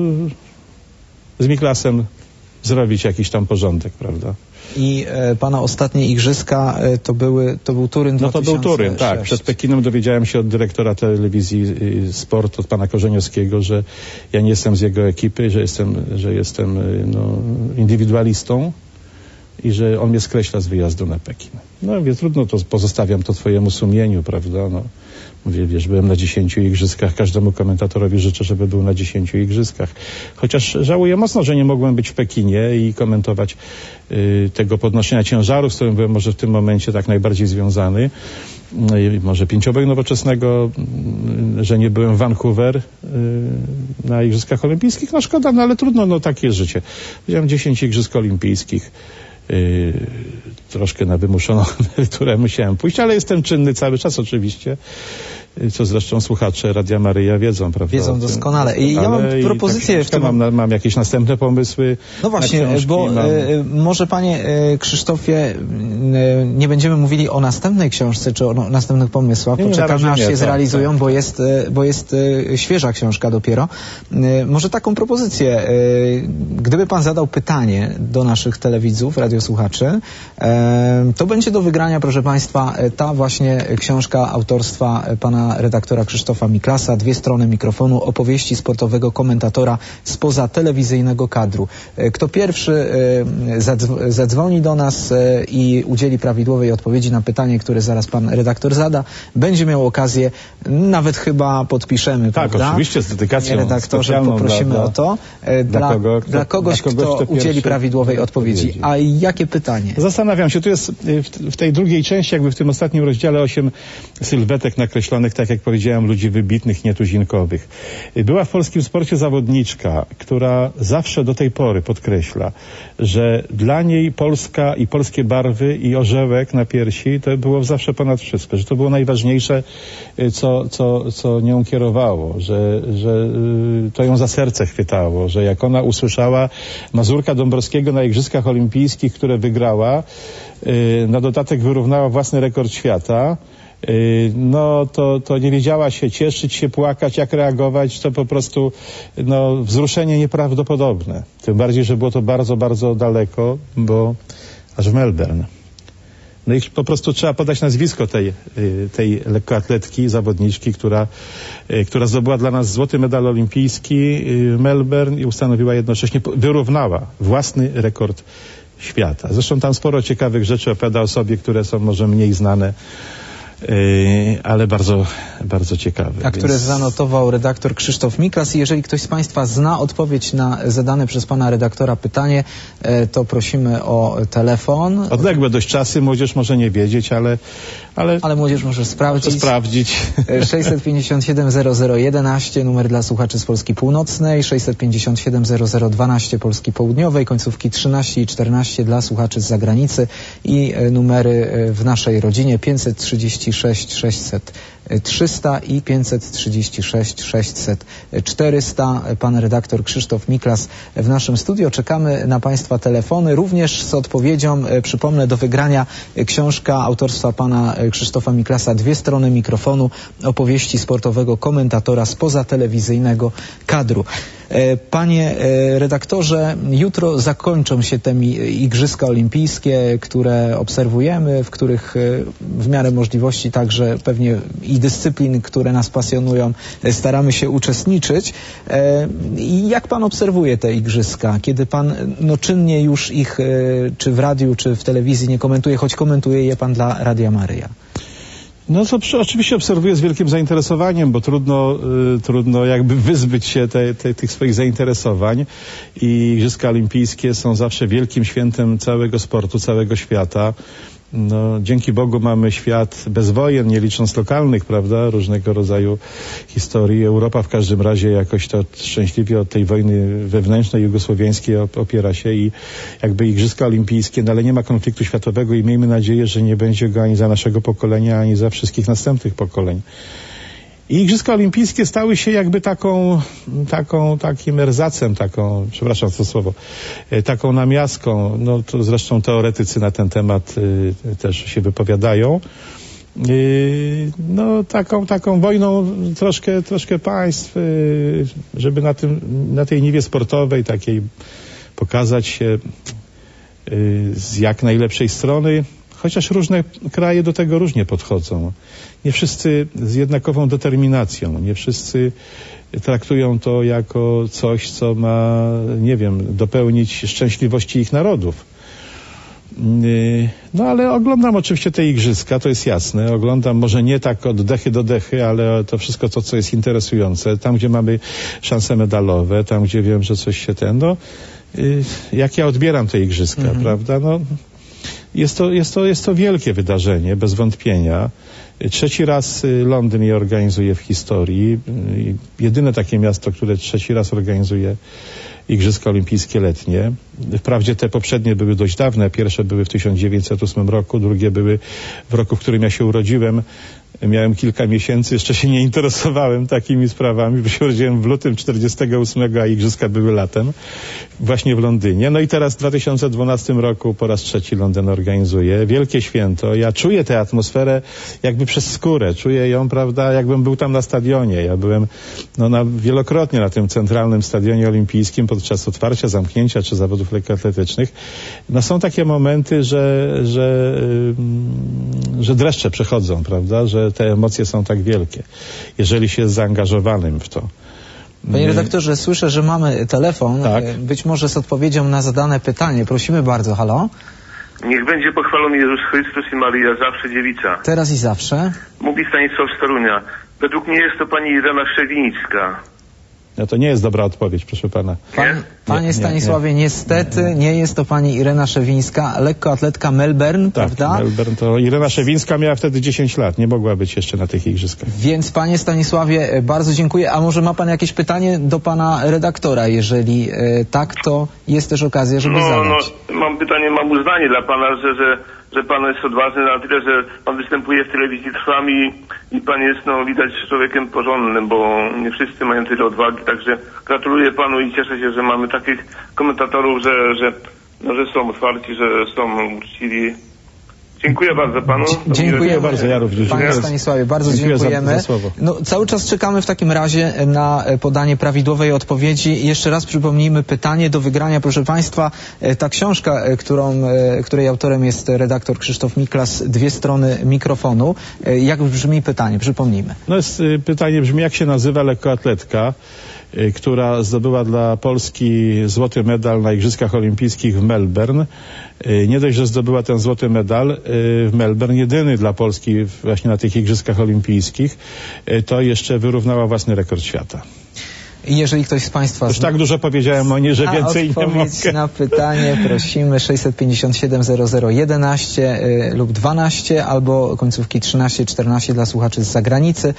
z Miklasem zrobić jakiś tam porządek, prawda? I pana ostatnie igrzyska to był Turyn 2006. No to był Turyn, tak. Przed Pekinem dowiedziałem się od dyrektora telewizji Sport, od pana Korzeniowskiego, że ja nie jestem z jego ekipy, że jestem indywidualistą i że on mnie skreśla z wyjazdu na Pekin. No wie, trudno, to pozostawiam to twojemu sumieniu, prawda? No, mówię, wiesz, byłem na 10 igrzyskach, każdemu komentatorowi życzę, żeby był na 10 igrzyskach. Chociaż żałuję mocno, że nie mogłem być w Pekinie i komentować tego podnoszenia ciężaru, z którym byłem może w tym momencie tak najbardziej związany. Może pięcioboj nowoczesnego, że nie byłem w Vancouver na Igrzyskach Olimpijskich. No szkoda, no ale trudno, no takie jest życie. Widziałem 10 Igrzysk Olimpijskich. Troszkę na wymuszoną emeryturę musiałem pójść, ale jestem czynny cały czas oczywiście, co zresztą słuchacze Radia Maryja wiedzą, prawda? Wiedzą doskonale. I ja mam propozycję w tym... Mam jakieś następne pomysły. No właśnie, bo może panie Krzysztofie, nie będziemy mówili o następnej książce, czy o następnych pomysłach, poczekamy aż się zrealizują, bo jest świeża książka dopiero. Może taką propozycję, gdyby pan zadał pytanie do naszych telewidzów, radiosłuchaczy, to będzie do wygrania, proszę państwa, ta właśnie książka autorstwa pana redaktora Krzysztofa Miklasa, 2 strony mikrofonu, opowieści sportowego komentatora spoza telewizyjnego kadru. Kto pierwszy zadzwoni do nas i udzieli prawidłowej odpowiedzi na pytanie, które zaraz pan redaktor zada, będzie miał okazję, nawet chyba podpiszemy, tak, prawda? Oczywiście, z dedykacją redaktorze, poprosimy o to. Dla kogoś, kto udzieli prawidłowej odpowiedzi. A jakie pytanie? Zastanawiam się, tu jest w tej drugiej części, jakby w tym ostatnim rozdziale 8 sylwetek nakreślonych, tak jak powiedziałem, ludzi wybitnych, nietuzinkowych. Była w polskim sporcie zawodniczka, która zawsze do tej pory podkreśla, że dla niej Polska i polskie barwy i orzełek na piersi to było zawsze ponad wszystko, że to było najważniejsze, co nią kierowało, że to ją za serce chwytało, że jak ona usłyszała Mazurka Dąbrowskiego na Igrzyskach Olimpijskich, które wygrała, na dodatek wyrównała własny rekord świata, no to nie wiedziała się cieszyć, się płakać, jak reagować, to po prostu wzruszenie nieprawdopodobne. Tym bardziej, że było to bardzo, bardzo daleko, bo aż w Melbourne. No i po prostu trzeba podać nazwisko tej lekkoatletki, zawodniczki, która zdobyła dla nas złoty medal olimpijski w Melbourne i ustanowiła jednocześnie, wyrównała własny rekord świata. Zresztą tam sporo ciekawych rzeczy opowiada o sobie, które są może mniej znane, ale bardzo, bardzo ciekawe. A które zanotował redaktor Krzysztof Miklas. I jeżeli ktoś z państwa zna odpowiedź na zadane przez pana redaktora pytanie, to prosimy o telefon. Odległe dość czasy, młodzież może nie wiedzieć, ale młodzież może sprawdzić. 657 0011, numer dla słuchaczy z Polski Północnej, 657 0012 Polski Południowej, końcówki 13 i 14 dla słuchaczy z zagranicy i numery w naszej rodzinie 536 600 300 i 536 600 400. Pan redaktor Krzysztof Miklas w naszym studio. Czekamy na państwa telefony, również z odpowiedzią, przypomnę, do wygrania książka autorstwa pana Krzysztofa Miklasa, 2 strony mikrofonu, opowieści sportowego komentatora spoza telewizyjnego kadru. Panie redaktorze, jutro zakończą się te Igrzyska Olimpijskie, które obserwujemy, w których w miarę możliwości także pewnie i i dyscyplin, które nas pasjonują, staramy się uczestniczyć. I jak pan obserwuje te igrzyska? Kiedy pan czynnie już ich czy w radiu, czy w telewizji nie komentuje, choć komentuje je pan dla Radia Maryja? No to oczywiście obserwuję z wielkim zainteresowaniem, bo trudno jakby wyzbyć się tych swoich zainteresowań i Igrzyska Olimpijskie są zawsze wielkim świętem całego sportu, całego świata. No, dzięki Bogu mamy świat bez wojen, nie licząc lokalnych, prawda, różnego rodzaju historii. Europa w każdym razie jakoś to szczęśliwie od tej wojny wewnętrznej jugosłowiańskiej opiera się i jakby Igrzyska Olimpijskie, no ale nie ma konfliktu światowego i miejmy nadzieję, że nie będzie go ani za naszego pokolenia, ani za wszystkich następnych pokoleń. I Igrzyska Olimpijskie stały się jakby takim erzacem, przepraszam to słowo, taką namiastką, no to zresztą teoretycy na ten temat też się wypowiadają, no taką wojną troszkę państw, żeby na tej niwie sportowej takiej pokazać się z jak najlepszej strony. Chociaż różne kraje do tego różnie podchodzą. Nie wszyscy z jednakową determinacją. Nie wszyscy traktują to jako coś, co ma, nie wiem, dopełnić szczęśliwości ich narodów. No ale oglądam oczywiście te igrzyska, to jest jasne. Oglądam może nie tak od dechy do dechy, ale to wszystko to, co jest interesujące. Tam, gdzie mamy szanse medalowe, tam, gdzie wiem, że coś się jak ja odbieram te igrzyska, prawda? No, jest to wielkie wydarzenie, bez wątpienia. 3. raz Londyn je organizuje w historii. Jedyne takie miasto, które 3. raz organizuje Igrzyska Olimpijskie letnie. Wprawdzie te poprzednie były dość dawne. Pierwsze były w 1908 roku, drugie były w roku, w którym ja się urodziłem. Miałem kilka miesięcy, jeszcze się nie interesowałem takimi sprawami, bo się urodziłem w lutym 1948, a igrzyska były latem, właśnie w Londynie. No i teraz w 2012 roku po raz 3 Londyn organizuje. Wielkie święto. Ja czuję tę atmosferę jakby przez skórę. Czuję ją, prawda, jakbym był tam na stadionie. Ja byłem wielokrotnie na tym centralnym stadionie olimpijskim podczas otwarcia, zamknięcia czy zawodów lekkoatletycznych. No są takie momenty, że dreszcze przechodzą, prawda, że te emocje są tak wielkie, jeżeli się jest zaangażowanym w to. Panie redaktorze, słyszę, że mamy telefon, tak. Być może z odpowiedzią na zadane pytanie. Prosimy bardzo, halo? Niech będzie pochwalony Jezus Chrystus i Maryja, zawsze dziewica. Teraz i zawsze. Mówi Stanisław z Torunia. Według mnie jest to pani Irena Szewińska. No to nie jest dobra odpowiedź, proszę pana. Panie Stanisławie, niestety nie jest to pani Irena Szewińska, lekkoatletka Melbourne, tak, prawda? Melbourne to Irena Szewińska miała wtedy 10 lat, nie mogła być jeszcze na tych igrzyskach. Więc panie Stanisławie, bardzo dziękuję. A może ma pan jakieś pytanie do pana redaktora? Jeżeli tak, to jest też okazja, żeby zadać. Mam pytanie, mam uznanie dla pana, że pan jest odważny na tyle, że pan występuje w telewizji Trwam i pan jest, widać, człowiekiem porządnym, bo nie wszyscy mają tyle odwagi, także gratuluję panu i cieszę się, że mamy takich komentatorów, że są otwarci, że są uczciwi. Dziękuję bardzo panu. Dziękuję bardzo, ja również. Panie Stanisławie, bardzo dziękujemy. Za słowo. Cały czas czekamy w takim razie na podanie prawidłowej odpowiedzi. Jeszcze raz przypomnijmy pytanie do wygrania, proszę państwa. Ta książka, której autorem jest redaktor Krzysztof Miklas, 2 strony mikrofonu. Jak brzmi pytanie? Przypomnijmy. Pytanie brzmi, jak się nazywa lekkoatletka, która zdobyła dla Polski złoty medal na Igrzyskach Olimpijskich w Melbourne. Nie dość, że zdobyła ten złoty medal w Melbourne, jedyny dla Polski właśnie na tych Igrzyskach Olimpijskich, to jeszcze wyrównała własny rekord świata. Jeżeli ktoś z państwa... Już tak dużo powiedziałem o niej, że więcej nie mogę. Na pytanie prosimy 657 0011 lub 12 albo końcówki 13, 14 dla słuchaczy z zagranicy,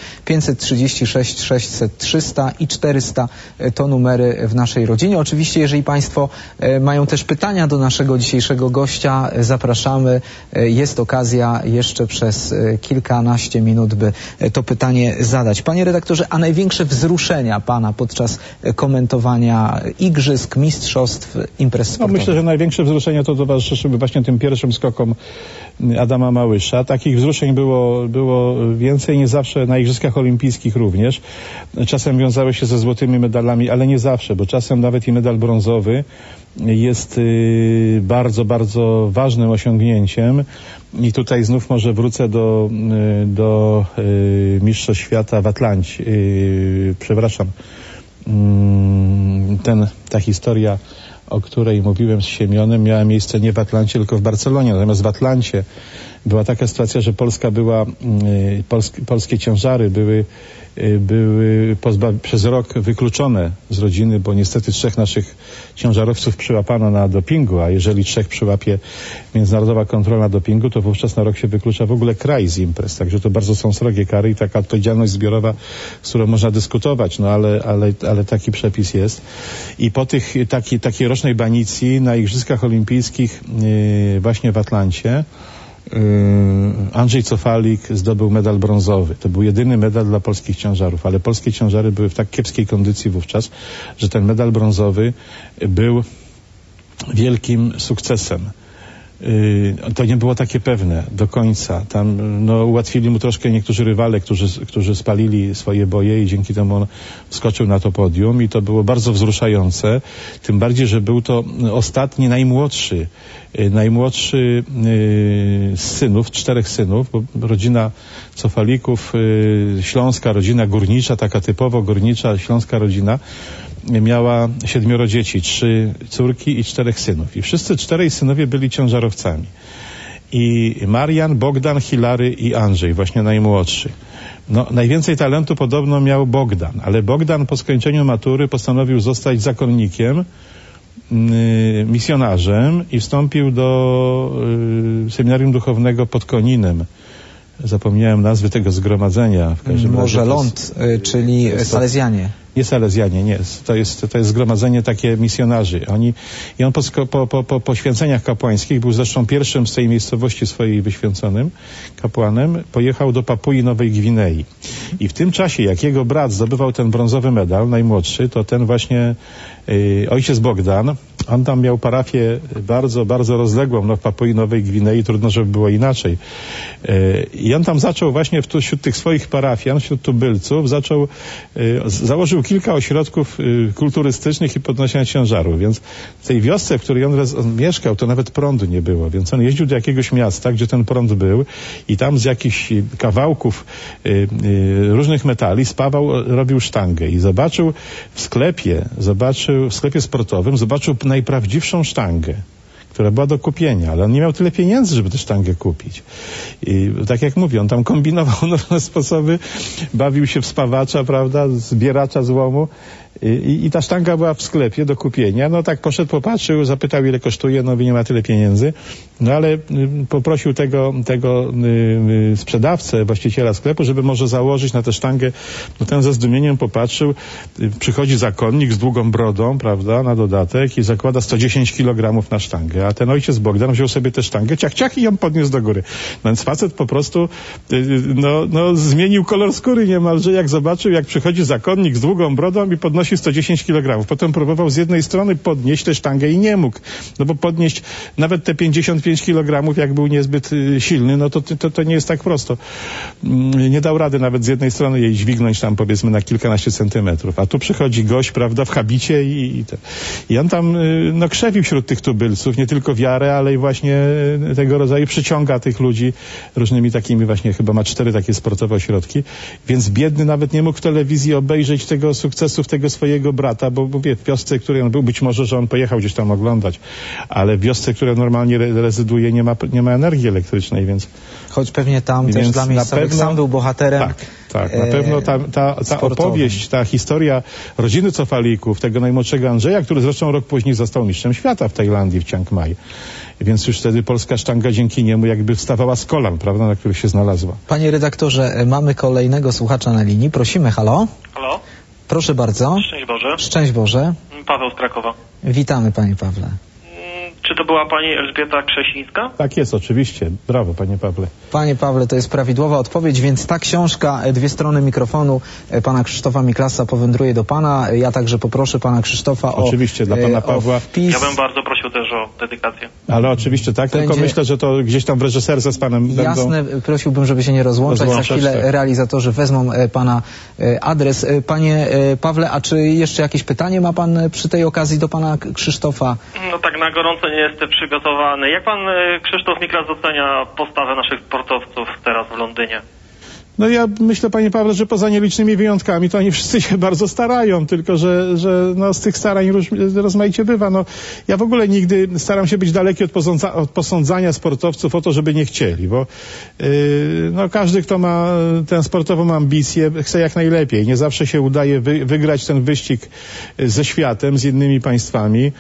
536 600 300 i 400 to numery w naszej rodzinie. Oczywiście, jeżeli państwo mają też pytania do naszego dzisiejszego gościa, zapraszamy. Jest okazja jeszcze przez kilkanaście minut, by to pytanie zadać. Panie redaktorze, a największe wzruszenia pana podczas komentowania igrzysk, mistrzostw, imprez sportowych? Myślę, że największe wzruszenia to towarzyszyły właśnie tym pierwszym skokom Adama Małysza. Takich wzruszeń było więcej, nie zawsze na Igrzyskach Olimpijskich również. Czasem wiązały się ze złotymi medalami, ale nie zawsze, bo czasem nawet i medal brązowy jest bardzo, bardzo ważnym osiągnięciem. I tutaj znów może wrócę do Mistrzostw Świata w Atlancie. Ta historia, o której mówiłem z Siemionem, miała miejsce nie w Atlancie, tylko w Barcelonie. Natomiast w Atlancie była taka sytuacja, że polskie ciężary były przez rok wykluczone z rodziny, bo niestety 3 naszych ciężarowców przyłapano na dopingu, a jeżeli 3 przyłapie Międzynarodowa Kontrola Dopingu, to wówczas na rok się wyklucza w ogóle kraj z imprez. Także to bardzo są srogie kary i taka odpowiedzialność zbiorowa, z którą można dyskutować, no ale taki przepis jest. I po takiej rocznej banicji na Igrzyskach Olimpijskich właśnie w Atlancie Andrzej Cofalik zdobył medal brązowy. To był jedyny medal dla polskich ciężarów, ale polskie ciężary były w tak kiepskiej kondycji wówczas, że ten medal brązowy był wielkim sukcesem. To nie było takie pewne do końca. Tam ułatwili mu troszkę niektórzy rywale, którzy spalili swoje boje i dzięki temu on wskoczył na to podium i to było bardzo wzruszające. Tym bardziej, że był to ostatni, najmłodszy z synów, 4 synów, bo rodzina Cofalików, śląska rodzina górnicza, taka typowo górnicza śląska rodzina, miała 7 dzieci, 3 córki i 4 synów. I wszyscy 4 synowie byli ciężarowcami. I Marian, Bogdan, Hilary i Andrzej, właśnie najmłodszy. Najwięcej talentu podobno miał Bogdan, ale Bogdan po skończeniu matury postanowił zostać zakonnikiem, misjonarzem i wstąpił do seminarium duchownego pod Koninem. Zapomniałem nazwy tego zgromadzenia. W każdym razie Ląd, czyli Salezjanie. Nie Salezjanie, nie. To jest zgromadzenie takie misjonarzy. I on po święceniach kapłańskich, był zresztą pierwszym z tej miejscowości swojej wyświęconym kapłanem, pojechał do Papui Nowej Gwinei. I w tym czasie, jak jego brat zdobywał ten brązowy medal, najmłodszy, to ten właśnie ojciec Bogdan, on tam miał parafię bardzo, bardzo rozległą w Papui Nowej Gwinei, trudno, żeby było inaczej. I on tam zaczął właśnie wśród tych swoich parafian, wśród tubylców, założył kilka ośrodków kulturystycznych i podnoszenia ciężarów, więc w tej wiosce, w której on mieszkał, to nawet prądu nie było, więc on jeździł do jakiegoś miasta, gdzie ten prąd był i tam z jakichś kawałków różnych metali robił sztangę i zobaczył w sklepie sportowym, najprawdziwszą sztangę, która była do kupienia, ale on nie miał tyle pieniędzy, żeby tę sztangę kupić. I tak jak mówię, on tam kombinował na różne sposoby, bawił się w spawacza, prawda, zbieracza złomu i ta sztanga była w sklepie do kupienia. Tak poszedł, popatrzył, zapytał, ile kosztuje, nie ma tyle pieniędzy, ale poprosił tego sprzedawcę, właściciela sklepu, żeby może założyć na tę sztangę. Ten ze zdumieniem popatrzył, przychodzi zakonnik z długą brodą, prawda, na dodatek i zakłada 110 kg na sztangę, a ten ojciec Bogdan wziął sobie tę sztangę, ciach i ją podniósł do góry. Więc facet po prostu zmienił kolor skóry niemalże, jak zobaczył, jak przychodzi zakonnik z długą brodą i podnosi 110 kg. Potem próbował z jednej strony podnieść tę sztangę i nie mógł, bo podnieść nawet te 55 kg, jak był niezbyt silny, to nie jest tak prosto. Nie dał rady nawet z jednej strony jej dźwignąć tam, powiedzmy, na kilkanaście centymetrów. A tu przychodzi gość, prawda, w habicie i on tam krzewił wśród tych tubylców nie tylko wiarę, ale i właśnie tego rodzaju przyciąga tych ludzi różnymi takimi właśnie, chyba ma 4 takie sportowe ośrodki, więc biedny nawet nie mógł w telewizji obejrzeć tego sukcesów tego swojego brata, bo mówię, w wiosce, w której on był, być może, że on pojechał gdzieś tam oglądać, ale w wiosce, która normalnie rezyduje, nie ma energii elektrycznej, więc... Choć pewnie tam też dla miejscowych sam był bohaterem. Tak, na pewno ta opowieść, ta historia rodziny Cofalików, tego najmłodszego Andrzeja, który zresztą rok później został mistrzem świata w Tajlandii, w Chiang Mai. Więc już wtedy polska sztanga dzięki niemu jakby wstawała z kolan, prawda, na których się znalazła. Panie redaktorze, mamy kolejnego słuchacza na linii. Prosimy, halo? Halo? Proszę bardzo. Szczęść Boże. Szczęść Boże. Paweł z Krakowa. Witamy, panie Pawle. Czy to była pani Elżbieta Krzesińska? Tak jest, oczywiście. Brawo, panie Pawle. Panie Pawle, to jest prawidłowa odpowiedź, więc ta książka, 2 strony mikrofonu pana Krzysztofa Miklasa powędruje do pana. Ja także poproszę pana Krzysztofa oczywiście, dla pana Pawła. Wpis. Ja bym bardzo prosił prosił też o dedykację. Ale oczywiście tak, tylko myślę, że to gdzieś tam w reżyserce z panem będą... Jasne, prosiłbym, żeby się nie rozłączać. Za chwilę tak. Realizatorzy wezmą pana adres. Panie Pawle, a czy jeszcze jakieś pytanie ma pan przy tej okazji do pana Krzysztofa? No tak na gorąco nie jestem przygotowany. Jak pan Krzysztof Miklas ocenia postawę naszych sportowców teraz w Londynie? No ja myślę, panie Pawle, że poza nielicznymi wyjątkami to oni wszyscy się bardzo starają, tylko że no, z tych starań rozmaicie bywa. No, ja w ogóle nigdy staram się być daleki od posądzania sportowców o to, żeby nie chcieli, bo no, każdy, kto ma tę sportową ambicję, chce jak najlepiej. Nie zawsze się udaje wygrać ten wyścig ze światem, z innymi państwami.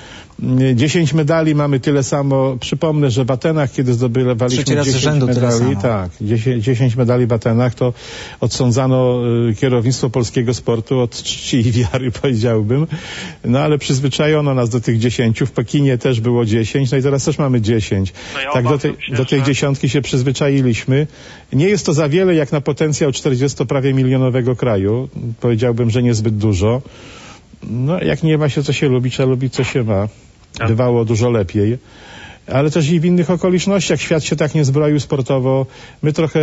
10 medali mamy tyle samo. Przypomnę, że w Atenach, kiedy zdobywaliśmy 10 medali, tak, 10 medali w Atenach, to odsądzano kierownictwo polskiego sportu od czci i wiary, powiedziałbym. No ale przyzwyczajono nas do tych 10. W Pekinie też było 10, no i teraz też mamy 10. No ja tak do tej 10 się przyzwyczailiśmy. Nie jest to za wiele jak na potencjał 40 prawie milionowego kraju. Powiedziałbym, że niezbyt dużo. No jak nie ma się co się lubi, trzeba lubić co się ma. Bywało dużo lepiej. Ale też i w innych okolicznościach świat się tak nie zbroił sportowo. My trochę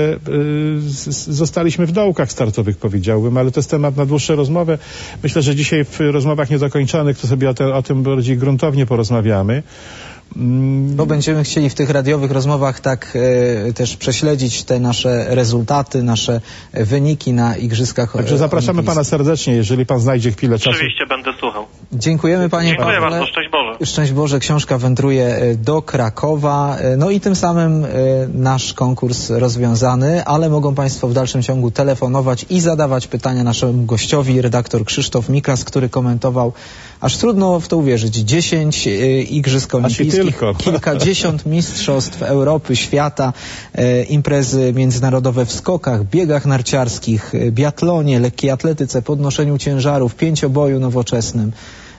zostaliśmy w dołkach startowych, powiedziałbym, ale to jest temat na dłuższą rozmowę. Myślę, że dzisiaj w rozmowach niedokończonych to sobie o tym bardziej gruntownie porozmawiamy. Bo będziemy chcieli w tych radiowych rozmowach tak też prześledzić te nasze rezultaty, nasze wyniki na Igrzyskach Także zapraszamy pana serdecznie, jeżeli pan znajdzie chwilę czasu. Oczywiście będę słuchał. Dziękujemy panie Pawle. Dziękuję bardzo, szczęść Boże. Szczęść Boże, książka wędruje do Krakowa. No i tym samym nasz konkurs rozwiązany, ale mogą państwo w dalszym ciągu telefonować i zadawać pytania naszemu gościowi, redaktor Krzysztof Miklas, który komentował, aż trudno w to uwierzyć, 10 Igrzysk Olimpijskich, kilkadziesiąt mistrzostw Europy, świata, imprezy międzynarodowe w skokach, biegach narciarskich, biatlonie, lekkiej atletyce, podnoszeniu ciężarów, pięcioboju nowoczesnym.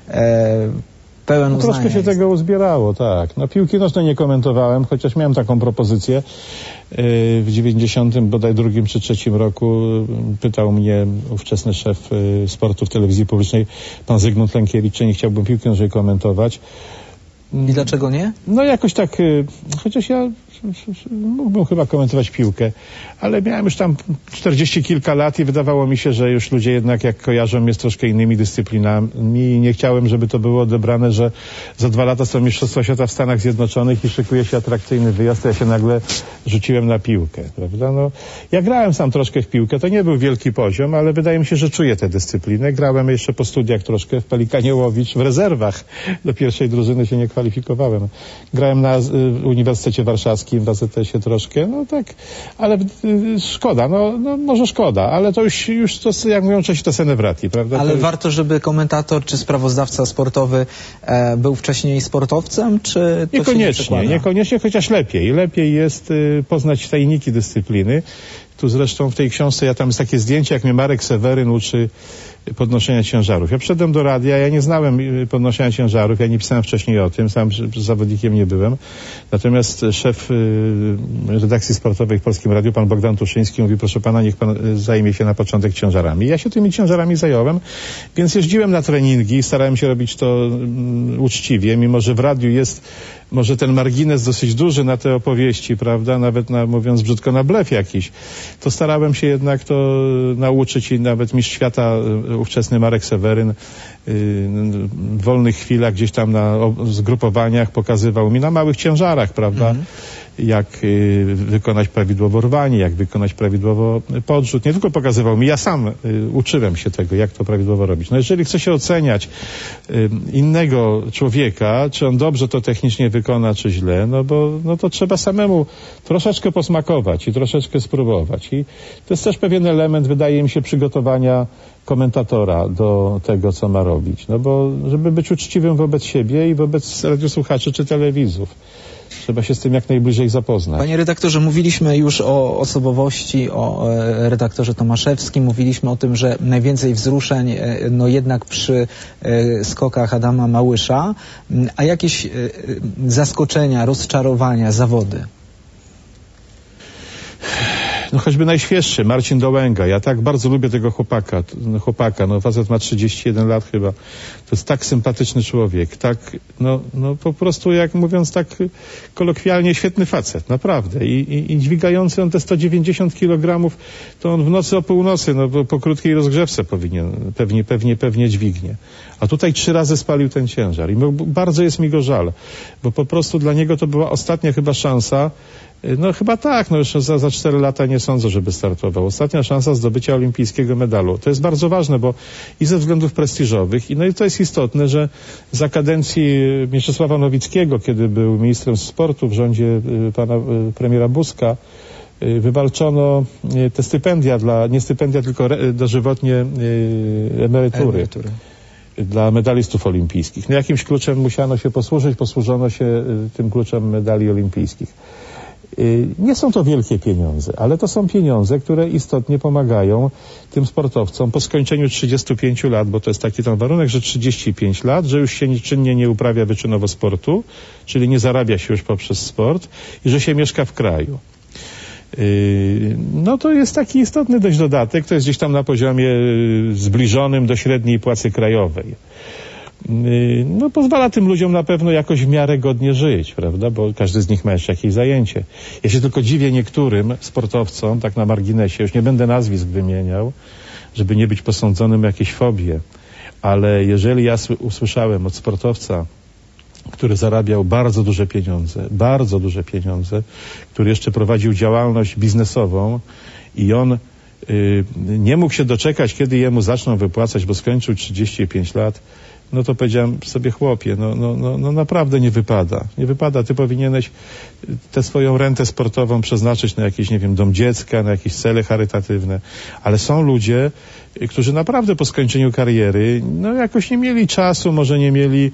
Pełen uznania. Troszkę się tego uzbierało, tak. No piłki nożnej nie komentowałem, chociaż miałem taką propozycję. W 92 bodaj 2 czy 3 roku pytał mnie ówczesny szef sportu w telewizji publicznej, pan Zygmunt Lękiewicz, czy nie chciałbym piłki nożnej komentować. I dlaczego nie? No jakoś tak, chociaż ja mógłbym chyba komentować piłkę, ale miałem już tam 40 kilka lat i wydawało mi się, że już ludzie jednak jak kojarzą mnie z troszkę innymi dyscyplinami i nie chciałem, żeby to było odebrane, że za 2 lata są Mistrzostwa Świata w Stanach Zjednoczonych i szykuje się atrakcyjny wyjazd, to ja się nagle rzuciłem na piłkę, prawda? No, ja grałem sam troszkę w piłkę, to nie był wielki poziom, ale wydaje mi się, że czuję tę dyscyplinę. Grałem jeszcze po studiach troszkę w Pelikanie Łowicz, w rezerwach. Do pierwszej drużyny się nie kwalifikowałem. Grałem na Uniwersytecie Warszawskim, w AZS-ie troszkę, no tak, ale szkoda, no może szkoda, ale to już to, jak mówią Czesi, to senewrati, prawda? Ale warto, żeby komentator czy sprawozdawca sportowy był wcześniej sportowcem, czy to Niekoniecznie, chociaż lepiej jest poznać tajniki dyscypliny. Tu zresztą w tej książce tam jest takie zdjęcie, jak mnie Marek Seweryn uczy podnoszenia ciężarów. Ja przyszedłem do radia, ja nie znałem podnoszenia ciężarów, ja nie pisałem wcześniej o tym, sam zawodnikiem nie byłem. Natomiast szef redakcji sportowej w Polskim Radiu, pan Bogdan Tuszyński, mówi, proszę pana, niech pan zajmie się na początek ciężarami. Ja się tymi ciężarami zająłem, więc jeździłem na treningi, starałem się robić to uczciwie, mimo że w radiu jest może ten margines dosyć duży na te opowieści, prawda, nawet mówiąc brzydko, na blef jakiś, to starałem się jednak to nauczyć i nawet mistrz świata ówczesny Marek Seweryn w wolnych chwilach gdzieś tam na zgrupowaniach pokazywał mi na małych ciężarach, prawda, jak wykonać prawidłowo rwanie, jak wykonać prawidłowo podrzut. Nie tylko pokazywał mi, ja sam uczyłem się tego, jak to prawidłowo robić. No jeżeli chce się oceniać innego człowieka, czy on dobrze to technicznie wykona, czy źle, no to trzeba samemu troszeczkę posmakować i troszeczkę spróbować. I to jest też pewien element, wydaje mi się, przygotowania komentatora do tego, co ma robić. No bo żeby być uczciwym wobec siebie i wobec radiosłuchaczy czy telewidzów. Trzeba się z tym jak najbliżej zapoznać. Panie redaktorze, mówiliśmy już o osobowości, o redaktorze Tomaszewskim, mówiliśmy o tym, że najwięcej wzruszeń no jednak przy skokach Adama Małysza, a jakieś zaskoczenia, rozczarowania, zawody? No choćby najświeższy, Marcin Dołęga. Ja tak bardzo lubię tego chłopaka. No facet ma 31 lat chyba. To jest tak sympatyczny człowiek. Tak, no po prostu jak mówiąc tak kolokwialnie, świetny facet. Naprawdę. I dźwigający on te 190 kg, to on w nocy o północy, no bo po krótkiej rozgrzewce pewnie dźwignie. A tutaj 3 razy spalił ten ciężar. I bardzo jest mi go żal. Bo po prostu dla niego to była ostatnia chyba szansa. No chyba tak, no już za 4 lata nie sądzę, żeby startował. Ostatnia szansa zdobycia olimpijskiego medalu. To jest bardzo ważne, bo i ze względów prestiżowych, no i to jest istotne, że za kadencji Mieczysława Nowickiego, kiedy był ministrem sportu w rządzie pana premiera Buzka, wywalczono te stypendia nie stypendia, tylko dożywotnie emerytury. Dla medalistów olimpijskich. No jakimś kluczem musiano się posłużono się tym kluczem medali olimpijskich. Nie są to wielkie pieniądze, ale to są pieniądze, które istotnie pomagają tym sportowcom po skończeniu 35 lat, bo to jest taki tam warunek, że 35 lat, że już się czynnie nie uprawia wyczynowo sportu, czyli nie zarabia się już poprzez sport i że się mieszka w kraju. No to jest taki istotny dość dodatek, to jest gdzieś tam na poziomie zbliżonym do średniej płacy krajowej. No pozwala tym ludziom na pewno jakoś w miarę godnie żyć, prawda, bo każdy z nich ma jeszcze jakieś zajęcie. Ja się tylko dziwię niektórym sportowcom, tak na marginesie, już nie będę nazwisk wymieniał, żeby nie być posądzonym o jakieś fobie, ale jeżeli ja usłyszałem od sportowca, który zarabiał bardzo duże pieniądze, który jeszcze prowadził działalność biznesową i on nie mógł się doczekać, kiedy jemu zaczną wypłacać, bo skończył 35 lat, no to powiedziałem sobie, chłopie, no naprawdę nie wypada. Ty powinieneś tę swoją rentę sportową przeznaczyć na jakiś, nie wiem, dom dziecka, na jakieś cele charytatywne. Ale są ludzie, którzy naprawdę po skończeniu kariery, no jakoś nie mieli czasu, może nie mieli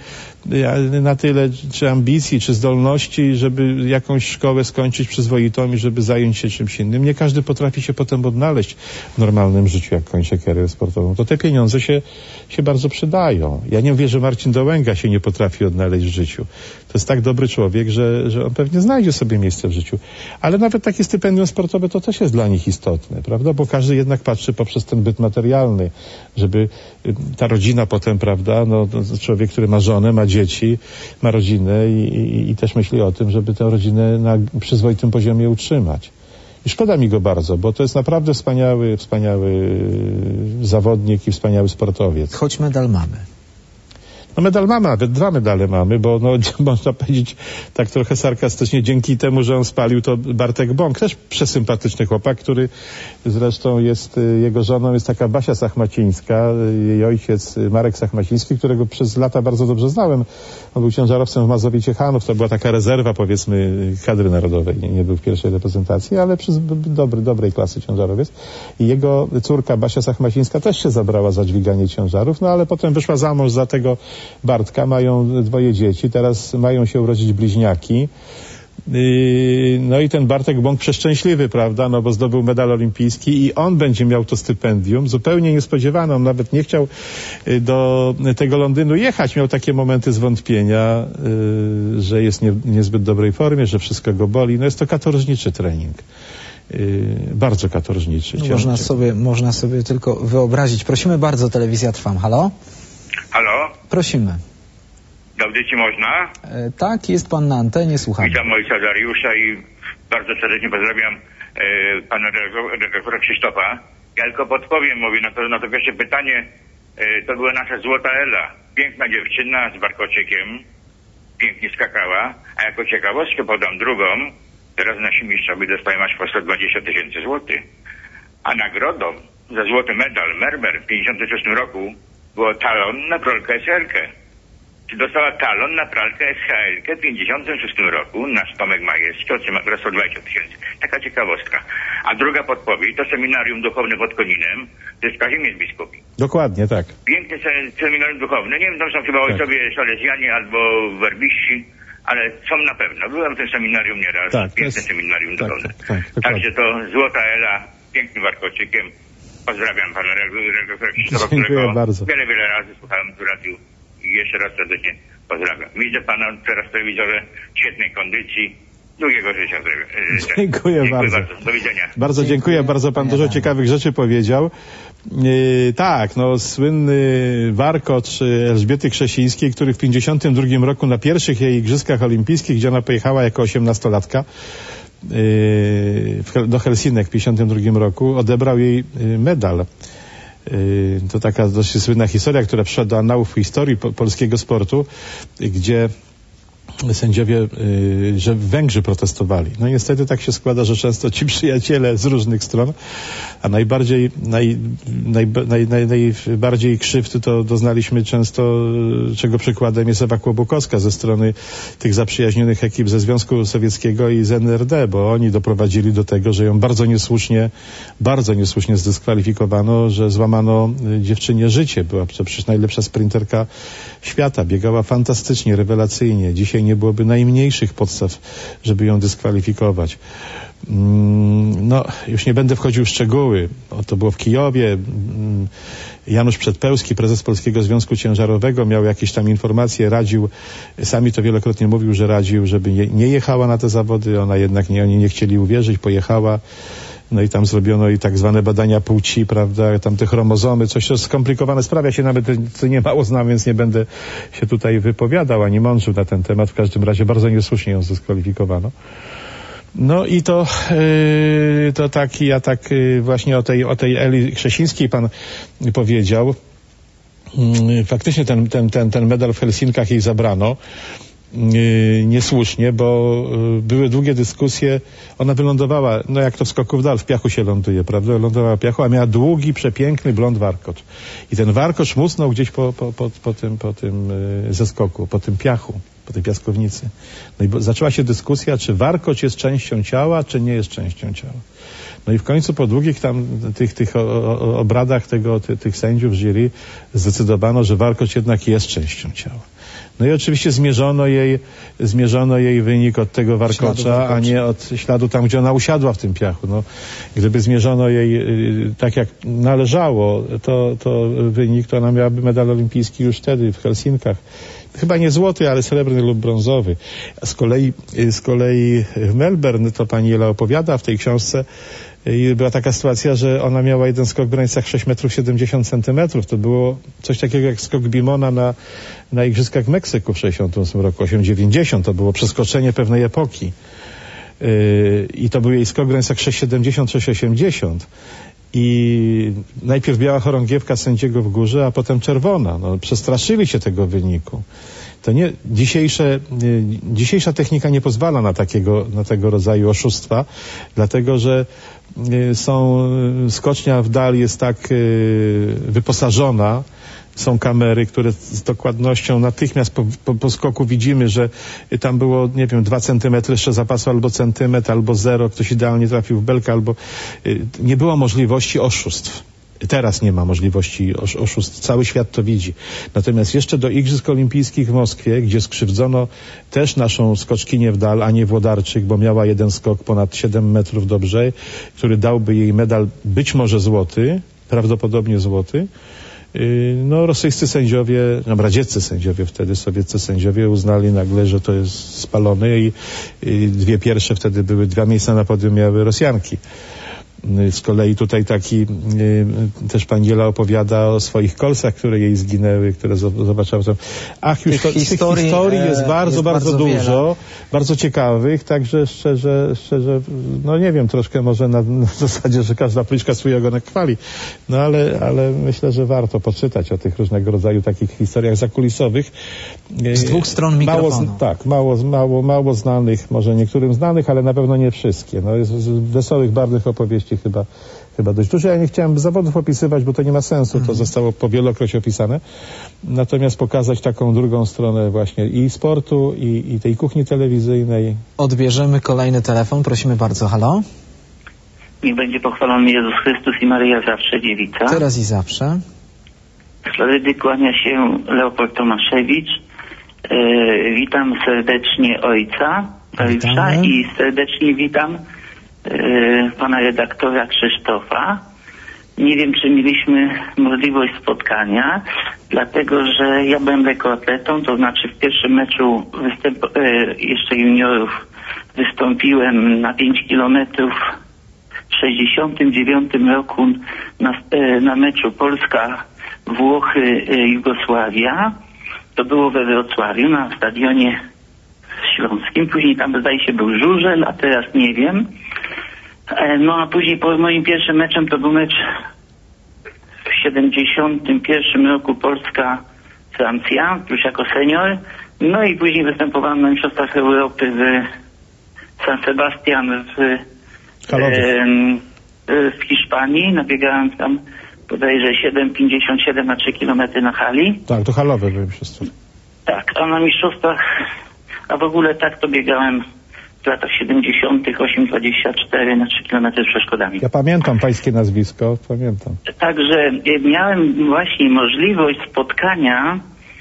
na tyle czy ambicji, czy zdolności, żeby jakąś szkołę skończyć przyzwoitą i żeby zająć się czymś innym. Nie każdy potrafi się potem odnaleźć w normalnym życiu, jak kończy karierę sportową. To te pieniądze się bardzo przydają. Ja nie mówię, że Marcin Dołęga się nie potrafi odnaleźć w życiu. To jest tak dobry człowiek, że on pewnie znajdzie sobie miejsce w życiu. Ale nawet takie stypendium sportowe to też jest dla nich istotne, prawda? Bo każdy jednak patrzy poprzez ten byt materialny, żeby ta rodzina potem, prawda, no człowiek, który ma żonę, ma dzieci, ma rodzinę i też myśli o tym, żeby tę rodzinę na przyzwoitym poziomie utrzymać. I szkoda mi go bardzo, bo to jest naprawdę wspaniały zawodnik i wspaniały sportowiec. Choć medal mamy. No medal mamy, nawet 2 medale mamy, bo no, można powiedzieć tak trochę sarkastycznie, dzięki temu, że on spalił, to Bartek Bąk, też przesympatyczny chłopak, który zresztą jest, jego żoną jest taka Basia Sachmacińska, jej ojciec Marek Sachmaciński, którego przez lata bardzo dobrze znałem. On był ciężarowcem w Mazowie Ciechanów, to była taka rezerwa, powiedzmy, kadry narodowej, nie był w pierwszej reprezentacji, ale przez dobrej klasy ciężarowiec. I jego córka Basia Sachmacińska też się zabrała za dźwiganie ciężarów, no ale potem wyszła za mąż za tego Bartka, mają 2 dzieci, teraz mają się urodzić bliźniaki. No i ten Bartek Bąk przeszczęśliwy, prawda, no bo zdobył medal olimpijski i on będzie miał to stypendium, zupełnie niespodziewane. On nawet nie chciał do tego Londynu jechać, miał takie momenty zwątpienia, że jest w niezbyt dobrej formie, że wszystko go boli. No jest to katorżniczy trening. Bardzo katorżniczy. Można sobie tylko wyobrazić. Prosimy bardzo, telewizja Trwam. Halo? Halo? Prosimy. Dobrze ci można? Tak, jest pan na antenie, słuchamy. Witam ojca Dariusza i bardzo serdecznie pozdrawiam pana redaktora Krzysztofa. Ja tylko podpowiem, mówię na to pierwsze pytanie. To była nasza złota Ela. Piękna dziewczyna z warkoczykiem. Pięknie skakała. A jako ciekawostkę podam drugą. Teraz nasi mistrzowie dostają aż po 120 000 złotych. A nagrodą za złoty medal Mermer w 1956 roku było talon na pralkę SHL-kę. Czy dostała talon na pralkę SHL-kę w 1956 roku? Nasz Tomek Majewski otrzymał teraz 120 000. Taka ciekawostka. A druga podpowiedź to seminarium duchowne pod Koninem. To jest Kazimierz Biskupi. Dokładnie, tak. Piękne seminarium duchowne. Nie wiem, tam są chyba ojcowie salezjanie albo werbiści, ale są na pewno. Byłem w tym seminarium nieraz. Tak, piękne seminarium duchowne. Tak, także to złota Ela, pięknym warkoczykiem. Pozdrawiam pana redaktora Krzysztofa, Dziękuję którego bardzo. wiele razy słuchałem w radiu i jeszcze raz serdecznie pozdrawiam. Widzę pana teraz w telewizorze w świetnej kondycji. Długiego życia. Dziękuję bardzo. Do widzenia. Bardzo dziękuję, bardzo pan dużo ciekawych rzeczy powiedział. Tak, no słynny warkocz Elżbiety Krzesińskiej, który w 1952 roku na pierwszych jej igrzyskach olimpijskich, gdzie ona pojechała jako 18-latka do Helsinek w 1952 roku, odebrał jej medal. To taka dość słynna historia, która przyszła do annałów historii polskiego sportu, gdzie sędziowie, że Węgrzy protestowali. No niestety tak się składa, że często ci przyjaciele z różnych stron, a najbardziej krzywdy to doznaliśmy często, czego przykładem jest Ewa Kłobukowska ze strony tych zaprzyjaźnionych ekip ze Związku Sowieckiego i z NRD, bo oni doprowadzili do tego, że ją bardzo niesłusznie zdyskwalifikowano, że złamano dziewczynie życie. Była to przecież najlepsza sprinterka świata, biegała fantastycznie, rewelacyjnie. Dzisiaj nie byłoby najmniejszych podstaw, żeby ją dyskwalifikować. No, już nie będę wchodził w szczegóły. To było w Kijowie. Janusz Przedpełski, prezes Polskiego Związku Ciężarowego, miał jakieś tam informacje, radził, sami to wielokrotnie mówił, że radził, żeby nie jechała na te zawody. Ona jednak oni nie chcieli uwierzyć, pojechała. No i tam zrobiono i tak zwane badania płci, prawda, tam te chromozomy, coś to skomplikowane sprawa, się nawet co nie mało znam, więc nie będę się tutaj wypowiadał ani mądrzył na ten temat. W każdym razie bardzo niesłusznie ją zdyskwalifikowano. No i to taki atak właśnie o tej Eli Krzesińskiej pan powiedział. Faktycznie ten medal w Helsinkach jej zabrano. Niesłusznie, bo były długie dyskusje. Ona wylądowała, no jak to w skoku w dal, w piachu się ląduje, prawda? Lądowała w piachu, a miała długi, przepiękny blond warkocz. I ten warkocz musnął gdzieś po tym zeskoku, po tym piachu, po tej piaskownicy. No i zaczęła się dyskusja, czy warkocz jest częścią ciała, czy nie jest częścią ciała. No i w końcu po długich tam tych obradach tych sędziów jury zdecydowano, że warkocz jednak jest częścią ciała. No i oczywiście zmierzono jej wynik od tego warkocza, a nie od śladu tam, gdzie ona usiadła w tym piachu. No, gdyby zmierzono jej tak, jak należało, to wynik, to ona miałaby medal olimpijski już wtedy w Helsinkach. Chyba nie złoty, ale srebrny lub brązowy. A z kolei w Melbourne, to pani Ela opowiada w tej książce, i była taka sytuacja, że ona miała jeden skok w granicach 6,70 m. To było coś takiego jak skok Bimona na Igrzyskach w Meksyku w 1968 roku, 8,90. To było przeskoczenie pewnej epoki. I to był jej skok w granicach 6,70, 6,80. I najpierw biała chorągiewka sędziego w górze, a potem czerwona. No, przestraszyli się tego wyniku. To nie, dzisiejsza technika nie pozwala na tego rodzaju oszustwa, dlatego że skocznia w dal jest tak wyposażona, są kamery, które z dokładnością natychmiast po skoku widzimy, że tam było, nie wiem, 2 centymetry jeszcze zapasu, albo centymetr, albo 0, ktoś idealnie trafił w belkę, albo nie było możliwości oszustw. Teraz nie ma możliwości oszustw. Cały świat to widzi. Natomiast jeszcze do Igrzysk Olimpijskich w Moskwie, gdzie skrzywdzono też naszą skoczkinię w dal, Anię Włodarczyk, bo miała jeden skok ponad 7 metrów dobrze, który dałby jej medal być może złoty, prawdopodobnie złoty. No, rosyjscy sędziowie, radzieccy sędziowie wtedy, sowieccy sędziowie uznali nagle, że to jest spalone i 2 pierwsze wtedy były, 2 miejsca na podium miały Rosjanki. Z kolei tutaj też pani Ela opowiada o swoich kolcach, które jej zginęły, które zobaczyła tam. Ach, już tych historii jest bardzo dużo, bardzo ciekawych, także szczerze, no nie wiem, troszkę może na zasadzie, że każda policzka swój ogonek chwali, no ale myślę, że warto poczytać o tych różnego rodzaju takich historiach zakulisowych. Z 2 stron mikrofonu. Mało znanych, może niektórym znanych, ale na pewno nie wszystkie. No, jest wesołych, barwnych opowieści chyba dość dużo. Ja nie chciałem zawodów opisywać, bo to nie ma sensu. To zostało powielokroć opisane. Natomiast pokazać taką drugą stronę właśnie i sportu, i tej kuchni telewizyjnej. Odbierzemy kolejny telefon. Prosimy bardzo. Halo? Niech będzie pochwalony Jezus Chrystus i Maryja zawsze dziewica. Teraz i zawsze. Z Florydy kłania się Leopold Tomaszewicz. Witam serdecznie ojca i serdecznie witam pana redaktora Krzysztofa. Nie wiem, czy mieliśmy możliwość spotkania, dlatego że ja byłem lekkoatletą, to znaczy w pierwszym meczu jeszcze juniorów wystąpiłem na 5 kilometrów w 69 roku na meczu Polska-Włochy-Jugosławia. To było we Wrocławiu na stadionie śląskim. Później tam zdaje się był żużel, a teraz nie wiem. No a później po moim pierwszym meczem to był mecz w 71 roku Polska-Francja, już jako senior. No i później występowałem na Mistrzostwach Europy w San Sebastian w Hiszpanii. Nabiegałem tam bodajże 7,57 na 3 km na hali. Tak, to halowe były mistrzostwa. Tak, a na mistrzostwach, a w ogóle tak to biegałem w latach 70. 8,24 na 3 km z przeszkodami. Ja pamiętam pańskie nazwisko, pamiętam. Także miałem właśnie możliwość spotkania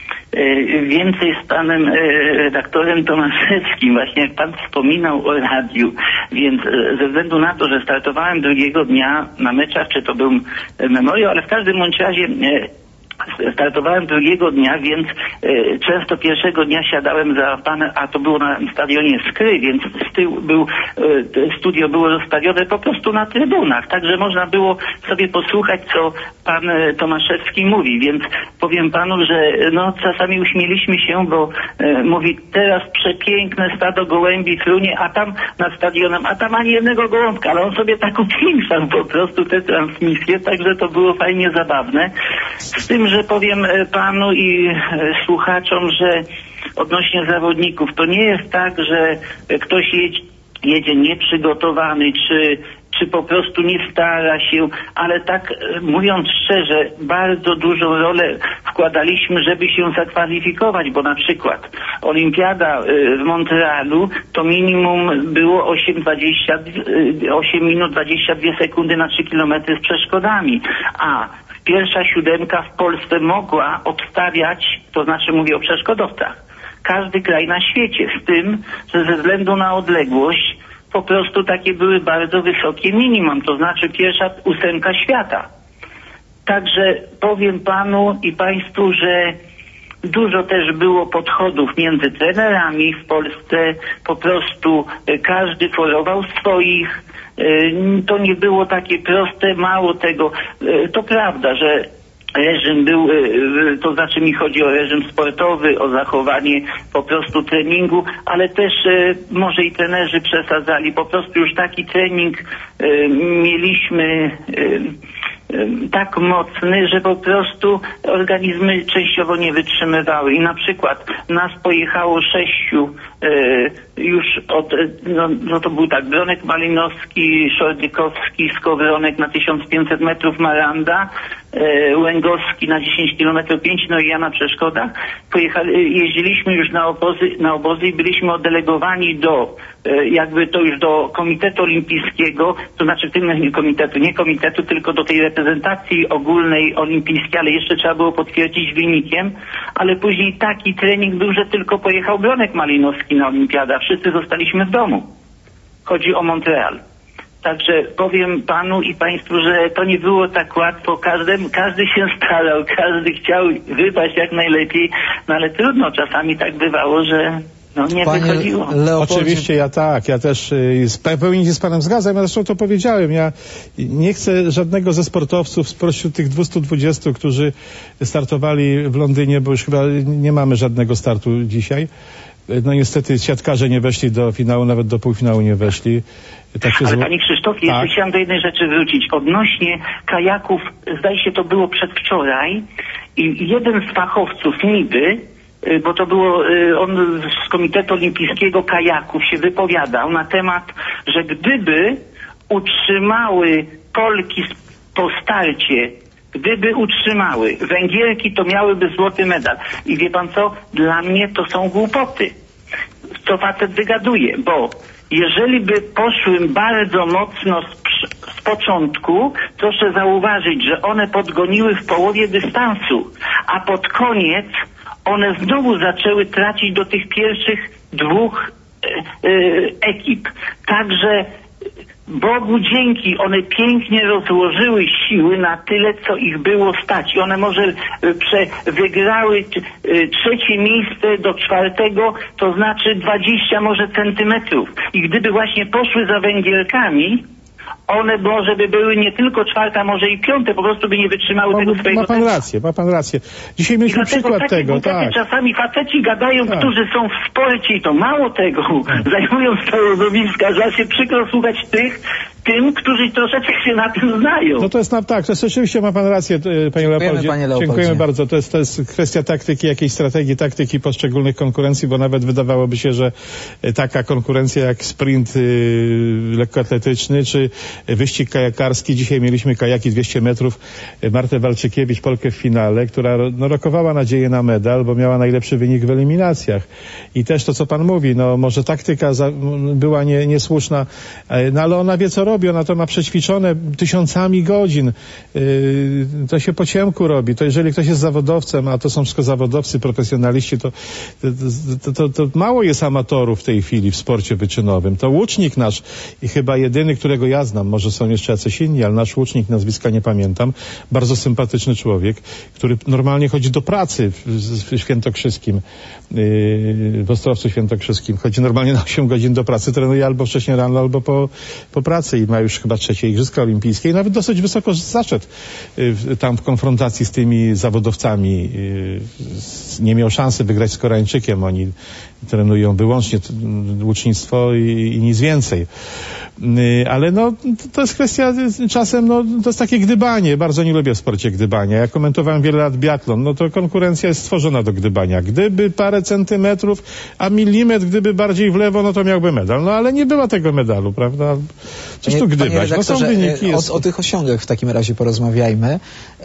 więcej z panem redaktorem Tomaszewskim, właśnie jak pan wspominał o radiu, więc ze względu na to, że startowałem drugiego dnia na meczach, czy to był memoriał, ale w każdym bądź razie startowałem drugiego dnia, więc często pierwszego dnia siadałem za panem, a to było na stadionie Skry, więc z tyłu studio było rozstawione po prostu na trybunach, także można było sobie posłuchać, co pan Tomaszewski mówi, więc powiem panu, że no czasami uśmieliśmy się, bo mówi, teraz przepiękne stado gołębi frunie, a tam nad stadionem, a tam ani jednego gołąbka, ale on sobie tak upiększał po prostu te transmisje, także to było fajnie zabawne. Z tym, że powiem panu i słuchaczom, że odnośnie zawodników, to nie jest tak, że ktoś jedzie nieprzygotowany, czy po prostu nie stara się, ale tak mówiąc szczerze, bardzo dużą rolę wkładaliśmy, żeby się zakwalifikować, bo na przykład olimpiada w Montrealu to minimum było 8 minut 22 sekundy na 3 kilometry z przeszkodami, a pierwsza siódemka w Polsce mogła obstawiać, to znaczy mówię o przeszkodowcach, każdy kraj na świecie, z tym, że ze względu na odległość po prostu takie były bardzo wysokie minimum, to znaczy pierwsza 8 świata. Także powiem panu i państwu, że dużo też było podchodów między trenerami w Polsce, po prostu każdy forował swoich. To nie było takie proste, mało tego. To prawda, że reżim był, to znaczy mi chodzi o reżim sportowy, o zachowanie po prostu treningu, ale też może i trenerzy przesadzali. Po prostu już taki trening mieliśmy tak mocny, że po prostu organizmy częściowo nie wytrzymywały. I na przykład nas pojechało 6 już no to był tak, Bronek Malinowski, Szordykowski, Skowronek na 1500 metrów, Maranda, Łęgowski na 10 km 5, no i ja na przeszkodach. Jeździliśmy już na obozy i byliśmy oddelegowani do jakby to już do Komitetu Olimpijskiego, to znaczy nie komitetu, tylko do tej reprezentacji ogólnej olimpijskiej, ale jeszcze trzeba było potwierdzić wynikiem, ale później taki trening był, że tylko pojechał Bronek Malinowski na olimpiadę, a wszyscy zostaliśmy w domu. Chodzi o Montreal. Także powiem panu i państwu, że to nie było tak łatwo. Każdy się starał, każdy chciał wypaść jak najlepiej, no ale trudno, czasami tak bywało, że nie wychodziło. Oczywiście ja też w pełni się z panem zgadzam, ja zresztą to powiedziałem, ja nie chcę żadnego ze sportowców spośród tych 220, którzy startowali w Londynie, bo już chyba nie mamy żadnego startu dzisiaj. No niestety siatkarze nie weszli do finału, nawet do półfinału nie weszli. Tak się ale panie Krzysztofie, jeszcze chciałem do jednej rzeczy wrócić. Odnośnie kajaków, zdaje się to było przedwczoraj i jeden z fachowców niby, bo to było, on z Komitetu Olimpijskiego Kajaków się wypowiadał na temat, że gdyby utrzymały Polki po starcie, gdyby utrzymały Węgierki, to miałyby złoty medal. I wie pan co? Dla mnie to są głupoty. Co facet wygaduje, bo jeżeli by poszły bardzo mocno z początku, proszę zauważyć, że one podgoniły w połowie dystansu, a pod koniec one znowu zaczęły tracić do tych pierwszych 2 ekip. Także Bogu dzięki, one pięknie rozłożyły siły na tyle, co ich było stać. I one może wygrały trzecie miejsce do czwartego, to znaczy 20 może centymetrów. I gdyby właśnie poszły za Węgierkami, one może by były nie tylko czwarte, może i piąte, po prostu by nie wytrzymały tego swojego Ma pan rację. Dzisiaj mieliśmy przykład tego. Tak. Czasami faceci gadają, którzy są w sporcie i to mało tego, zajmują stanowiska, że się przykro słuchać tym, którzy troszeczkę się na tym znają. No to jest to jest rzeczywiście, ma pan rację, panie Leopoldzie. Dziękujemy bardzo. To jest kwestia taktyki, jakiejś strategii, taktyki poszczególnych konkurencji, bo nawet wydawałoby się, że taka konkurencja jak sprint lekkoatletyczny, czy wyścig kajakarski. Dzisiaj mieliśmy kajaki 200 metrów. Martę Walczykiewicz, Polkę w finale, która rokowała nadzieję na medal, bo miała najlepszy wynik w eliminacjach. I też to, co pan mówi, może taktyka była niesłuszna, ale ona wie, co robi. Ona to ma przećwiczone tysiącami godzin. To się po ciemku robi. To jeżeli ktoś jest zawodowcem, a to są wszystko zawodowcy, profesjonaliści, to mało jest amatorów w tej chwili w sporcie wyczynowym. To łucznik nasz i chyba jedyny, którego ja znam, może są jeszcze jacyś inni, ale nasz łucznik, nazwiska nie pamiętam, bardzo sympatyczny człowiek, który normalnie chodzi do pracy w Świętokrzyskim, w Ostrowcu Świętokrzyskim. Chodzi normalnie na 8 godzin do pracy, trenuje albo wcześniej rano, albo po pracy i ma już chyba 3. Igrzyska Olimpijskie i nawet dosyć wysoko zaszedł tam w konfrontacji z tymi zawodowcami. Nie miał szansy wygrać z Koreańczykiem. Oni trenują wyłącznie łucznictwo i nic więcej. Ale to jest kwestia czasem, to jest takie gdybanie. Bardzo nie lubię w sporcie gdybania. Ja komentowałem wiele lat biatlon. To konkurencja jest stworzona do gdybania. Gdyby parę centymetrów, a milimetr, gdyby bardziej w lewo, to miałby medal. Ale nie była tego medalu, prawda? Coś tu gdybać. Są wyniki. O tych osiągach w takim razie porozmawiajmy.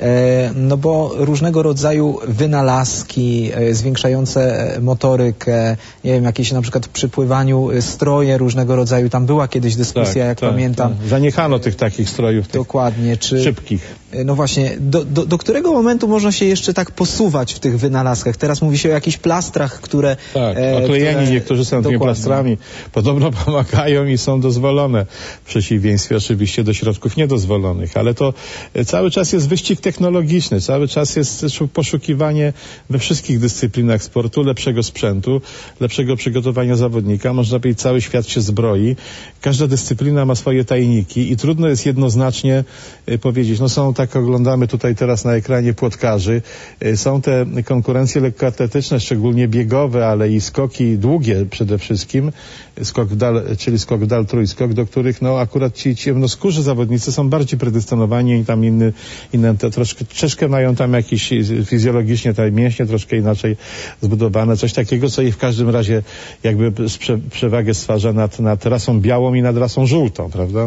Bo różnego rodzaju wynalazki zwiększające motorykę, nie wiem, jakieś na przykład przy pływaniu stroje różnego rodzaju. Tam była kiedyś dyskusja, jak pamiętam. Zaniechano tych takich strojów. Dokładnie. Szybkich. No właśnie, do którego momentu można się jeszcze tak posuwać w tych wynalazkach? Teraz mówi się o jakichś plastrach, które... Tak, oklejeni niektórzy są tymi plastrami. Podobno pomagają i są dozwolone. W przeciwieństwie oczywiście do środków niedozwolonych. Ale to cały czas jest wyścig technologiczny. Cały czas jest poszukiwanie we wszystkich dyscyplinach sportu lepszego sprzętu, lepszego przygotowania zawodnika. Można powiedzieć, cały świat się zbroi. Każda dyscyplina ma swoje tajniki i trudno jest jednoznacznie powiedzieć. Tak oglądamy tutaj teraz na ekranie płotkarzy. Są te konkurencje lekkoatletyczne, szczególnie biegowe, ale i skoki długie przede wszystkim. Skok w dal, czyli skok w dal, trójskok, do których akurat ci ciemnoskórzy zawodnicy są bardziej predysponowani i tam inne troszkę mają tam jakieś fizjologicznie te mięśnie troszkę inaczej zbudowane. Coś takiego, co ich w każdym razie jakby przewagę stwarza nad rasą białą i nad rasą żółtą, prawda?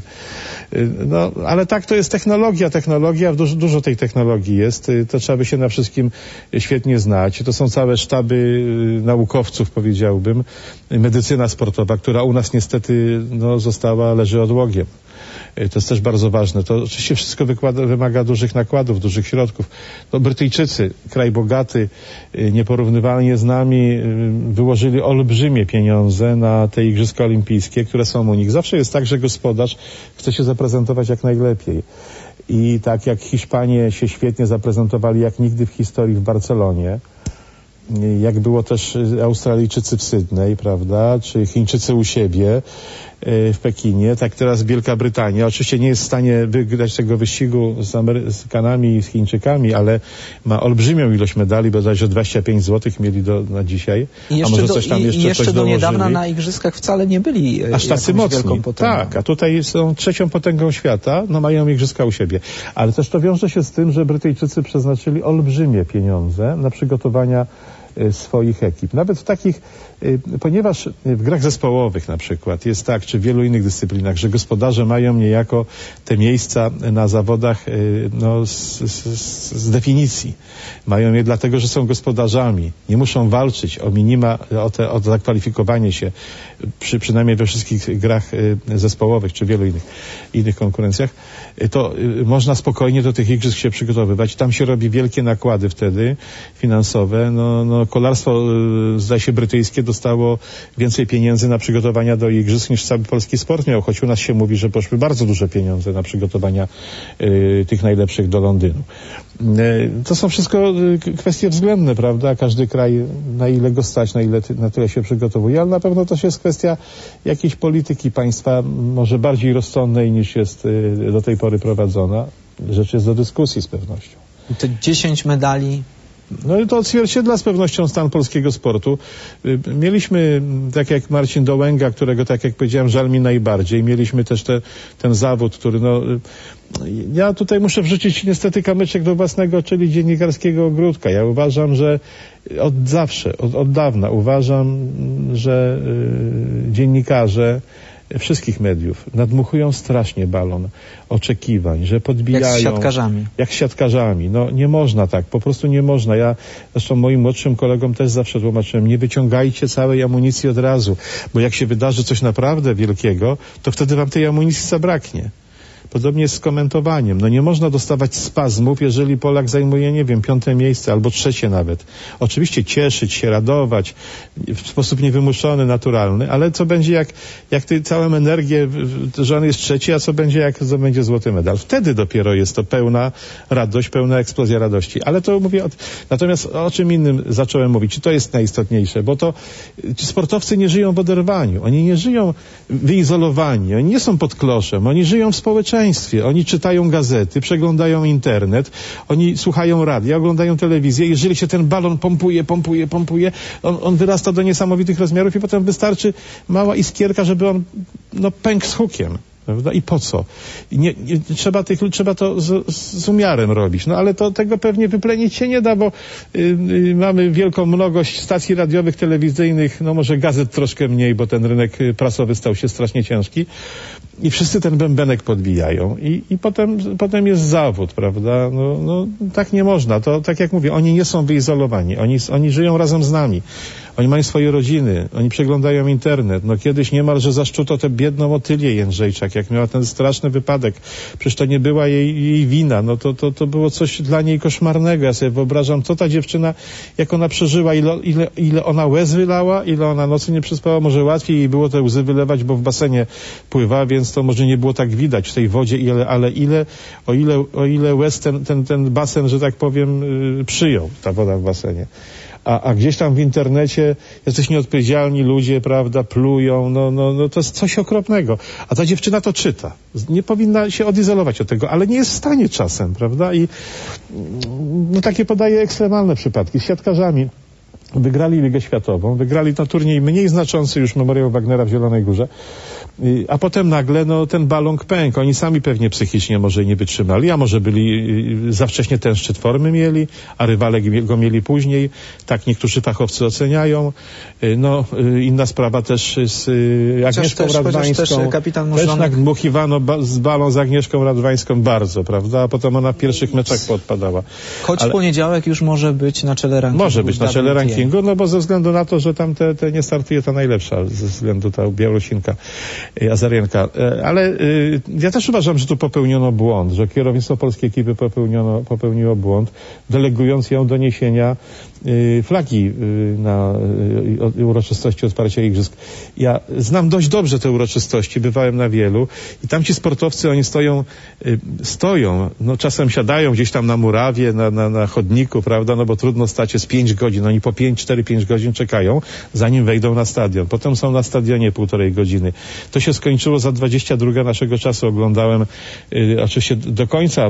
Ale tak to jest technologia, dużo tej technologii jest, to trzeba by się na wszystkim świetnie znać. To są całe sztaby naukowców, powiedziałbym, medycyna sportowa, która u nas niestety leży odłogiem. To jest też bardzo ważne. To oczywiście wszystko wymaga dużych nakładów, dużych środków. Brytyjczycy, kraj bogaty, nieporównywalnie z nami, wyłożyli olbrzymie pieniądze na te Igrzyska Olimpijskie, które są u nich. Zawsze jest tak, że gospodarz chce się zaprezentować jak najlepiej. I tak jak Hiszpanie się świetnie zaprezentowali jak nigdy w historii w Barcelonie, jak było też Australijczycy w Sydney, prawda, czy Chińczycy u siebie w Pekinie, tak teraz Wielka Brytania oczywiście nie jest w stanie wygrać tego wyścigu z Amerykanami i z Chińczykami, ale ma olbrzymią ilość medali, bodajże 25 zł mieli na dzisiaj. I jeszcze do niedawna na igrzyskach wcale nie byli aż tacy mocni. Tak, a tutaj są trzecią potęgą świata, mają igrzyska u siebie. Ale też to wiąże się z tym, że Brytyjczycy przeznaczyli olbrzymie pieniądze na przygotowania swoich ekip. Nawet w takich, ponieważ w grach zespołowych na przykład jest tak, czy w wielu innych dyscyplinach, że gospodarze mają niejako te miejsca na zawodach z definicji. Mają je dlatego, że są gospodarzami. Nie muszą walczyć o minima, o zakwalifikowanie się, przynajmniej we wszystkich grach zespołowych, czy wielu innych konkurencjach. To można spokojnie do tych igrzysk się przygotowywać. Tam się robi wielkie nakłady wtedy finansowe. Kolarstwo, zdaje się, brytyjskie dostało więcej pieniędzy na przygotowania do igrzysk niż cały polski sport miał, choć u nas się mówi, że poszły bardzo duże pieniądze na przygotowania tych najlepszych do Londynu. To są wszystko kwestie względne, prawda? Każdy kraj, na ile go stać, na tyle się przygotowuje, ale na pewno to jest kwestia jakiejś polityki państwa, może bardziej rozsądnej niż jest do tej pory prowadzona. Rzecz jest do dyskusji z pewnością. Te 10 medali. No i to odzwierciedla z pewnością stan polskiego sportu. Mieliśmy, tak jak Marcin Dołęga, którego, tak jak powiedziałem, żal mi najbardziej. Mieliśmy też ten zawód, który ja tutaj muszę wrzucić niestety kamyczek do własnego, czyli dziennikarskiego ogródka. Ja uważam, że od dawna uważam, że dziennikarze wszystkich mediów nadmuchują strasznie balon oczekiwań, że podbijają. Jak z siatkarzami. Jak z siatkarzami. No nie można tak, po prostu nie można. Ja zresztą moim młodszym kolegom też zawsze tłumaczyłem, nie wyciągajcie całej amunicji od razu, bo jak się wydarzy coś naprawdę wielkiego, to wtedy wam tej amunicji zabraknie. Podobnie jest z komentowaniem. No nie można dostawać spazmów, jeżeli Polak zajmuje, nie wiem, 5. miejsce albo 3. nawet. Oczywiście cieszyć się, radować w sposób niewymuszony, naturalny, ale co będzie jak ty całą energię, że on jest 3, a co będzie jak zdobędzie złoty medal. Wtedy dopiero jest to pełna radość, pełna eksplozja radości. Ale to mówię, natomiast o czym innym zacząłem mówić. To jest najistotniejsze, bo to ci sportowcy nie żyją w oderwaniu. Oni nie żyją wyizolowani. Oni nie są pod kloszem. Oni żyją w społeczeństwie. Oni czytają gazety, przeglądają internet, oni słuchają radia, oglądają telewizję. Jeżeli się ten balon pompuje, on wyrasta do niesamowitych rozmiarów i potem wystarczy mała iskierka, żeby on pękł z hukiem. Prawda? I po co? Trzeba to z umiarem robić. No ale tego pewnie wyplenić się nie da, bo mamy wielką mnogość stacji radiowych, telewizyjnych, może gazet troszkę mniej, bo ten rynek prasowy stał się strasznie ciężki. I wszyscy ten bębenek podbijają. I potem jest zawód, prawda? No tak nie można. To tak jak mówię, oni nie są wyizolowani. Oni żyją razem z nami. Oni mają swoje rodziny, oni przeglądają internet. Kiedyś niemalże zaszczuto tę biedną Otylię Jędrzejczak, jak miała ten straszny wypadek. Przecież to nie była jej wina. To było coś dla niej koszmarnego. Ja sobie wyobrażam, co ta dziewczyna, jak ona przeżyła, ile ona łez wylała, ile ona nocy nie przespała. Może łatwiej jej było te łzy wylewać, bo w basenie pływa, więc to może nie było tak widać w tej wodzie, ale o ile łez ten basen, że tak powiem, przyjął, ta woda w basenie. A gdzieś tam w internecie jacyś nieodpowiedzialni ludzie, prawda, plują, to jest coś okropnego. A ta dziewczyna to czyta. Nie powinna się odizolować od tego, ale nie jest w stanie czasem, prawda? I takie podaję ekstremalne przypadki z siatkarzami. Wygrali Ligę Światową, wygrali turniej mniej znaczący już Memoriał Wagnera w Zielonej Górze, a potem nagle ten balon pękł. Oni sami pewnie psychicznie może nie wytrzymali, a może byli za wcześnie ten szczyt formy mieli, a rywale go mieli później. Tak niektórzy fachowcy oceniają. Inna sprawa też z Agnieszką Radwańską. Też kapitan Też Możdżonek... nadmuchiwano z balon z Agnieszką Radwańską bardzo, prawda? A potem ona w pierwszych meczach podpadała. Choć w poniedziałek już może być na czele rankingu. Może być na czele rankingu, bo ze względu na to, że tam nie startuje ta najlepsza, ze względu ta Białorusinka, Azarenka. Ale ja też uważam, że tu popełniono błąd, że kierownictwo polskiej ekipy popełniło błąd, delegując ją do niesienia flagi na uroczystości otwarcia igrzysk. Ja znam dość dobrze te uroczystości, bywałem na wielu i tam ci sportowcy, oni stoją, czasem siadają gdzieś tam na murawie, na chodniku, prawda, bo trudno stać jest 5 godzin, oni po 4-5 godzin czekają, zanim wejdą na stadion. Potem są na stadionie 1,5 godziny. To się skończyło za 22 naszego czasu. Oglądałem oczywiście do końca,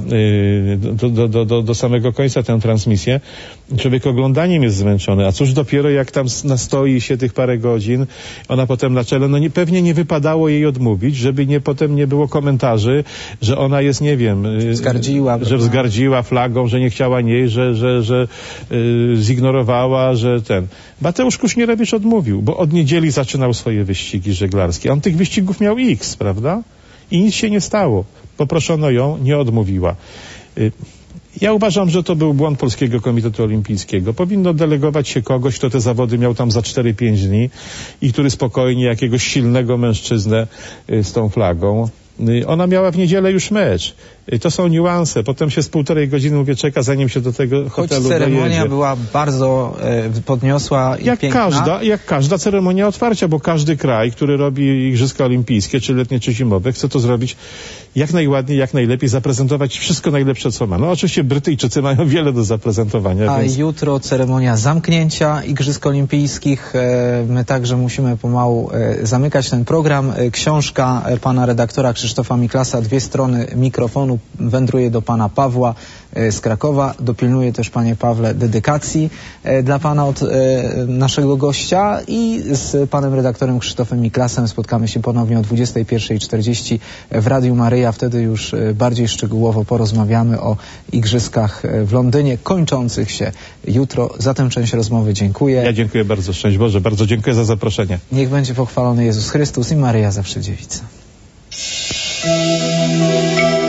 do samego końca tę transmisję. Człowiek oglądaniem jest zmęczony, a cóż dopiero jak tam nastoi się tych parę godzin, ona potem na czele, pewnie nie wypadało jej odmówić, żeby potem nie było komentarzy, że ona jest, nie wiem, że wzgardziła flagą, że nie chciała niej, że zignorowała, że Mateusz Kuśnierewicz odmówił, bo od niedzieli zaczynał swoje wyścigi żeglarskie. On tych wyścigów miał X, prawda? I nic się nie stało. Poproszono ją, nie odmówiła. Ja uważam, że to był błąd Polskiego Komitetu Olimpijskiego. Powinno delegować się kogoś, kto te zawody miał tam za 4-5 dni i który spokojnie jakiegoś silnego mężczyznę z tą flagą. Ona miała w niedzielę już mecz. To są niuanse. Potem się z 1,5 godziny, mówię, czeka, zanim się do tego hotelu ceremonia dojedzie. była bardzo podniosła i piękna. Jak każda ceremonia otwarcia, bo każdy kraj, który robi Igrzyska Olimpijskie, czy letnie, czy zimowe, chce to zrobić jak najładniej, jak najlepiej, zaprezentować wszystko najlepsze, co ma. No oczywiście Brytyjczycy mają wiele do zaprezentowania. A więc... jutro ceremonia zamknięcia Igrzysk Olimpijskich. My także musimy pomału zamykać ten program. Książka pana redaktora Krzysztofa Miklasa, 2 strony mikrofonu, wędruje do pana Pawła z Krakowa. Dopilnuję też, panie Pawle, dedykacji dla pana od naszego gościa i z panem redaktorem Krzysztofem Miklasem spotkamy się ponownie o 21:40 w Radiu Maryja. Wtedy już bardziej szczegółowo porozmawiamy o igrzyskach w Londynie, kończących się jutro. Za tę część rozmowy dziękuję. Ja dziękuję bardzo, szczęść Boże, bardzo dziękuję za zaproszenie. Niech będzie pochwalony Jezus Chrystus i Maryja zawsze dziewica.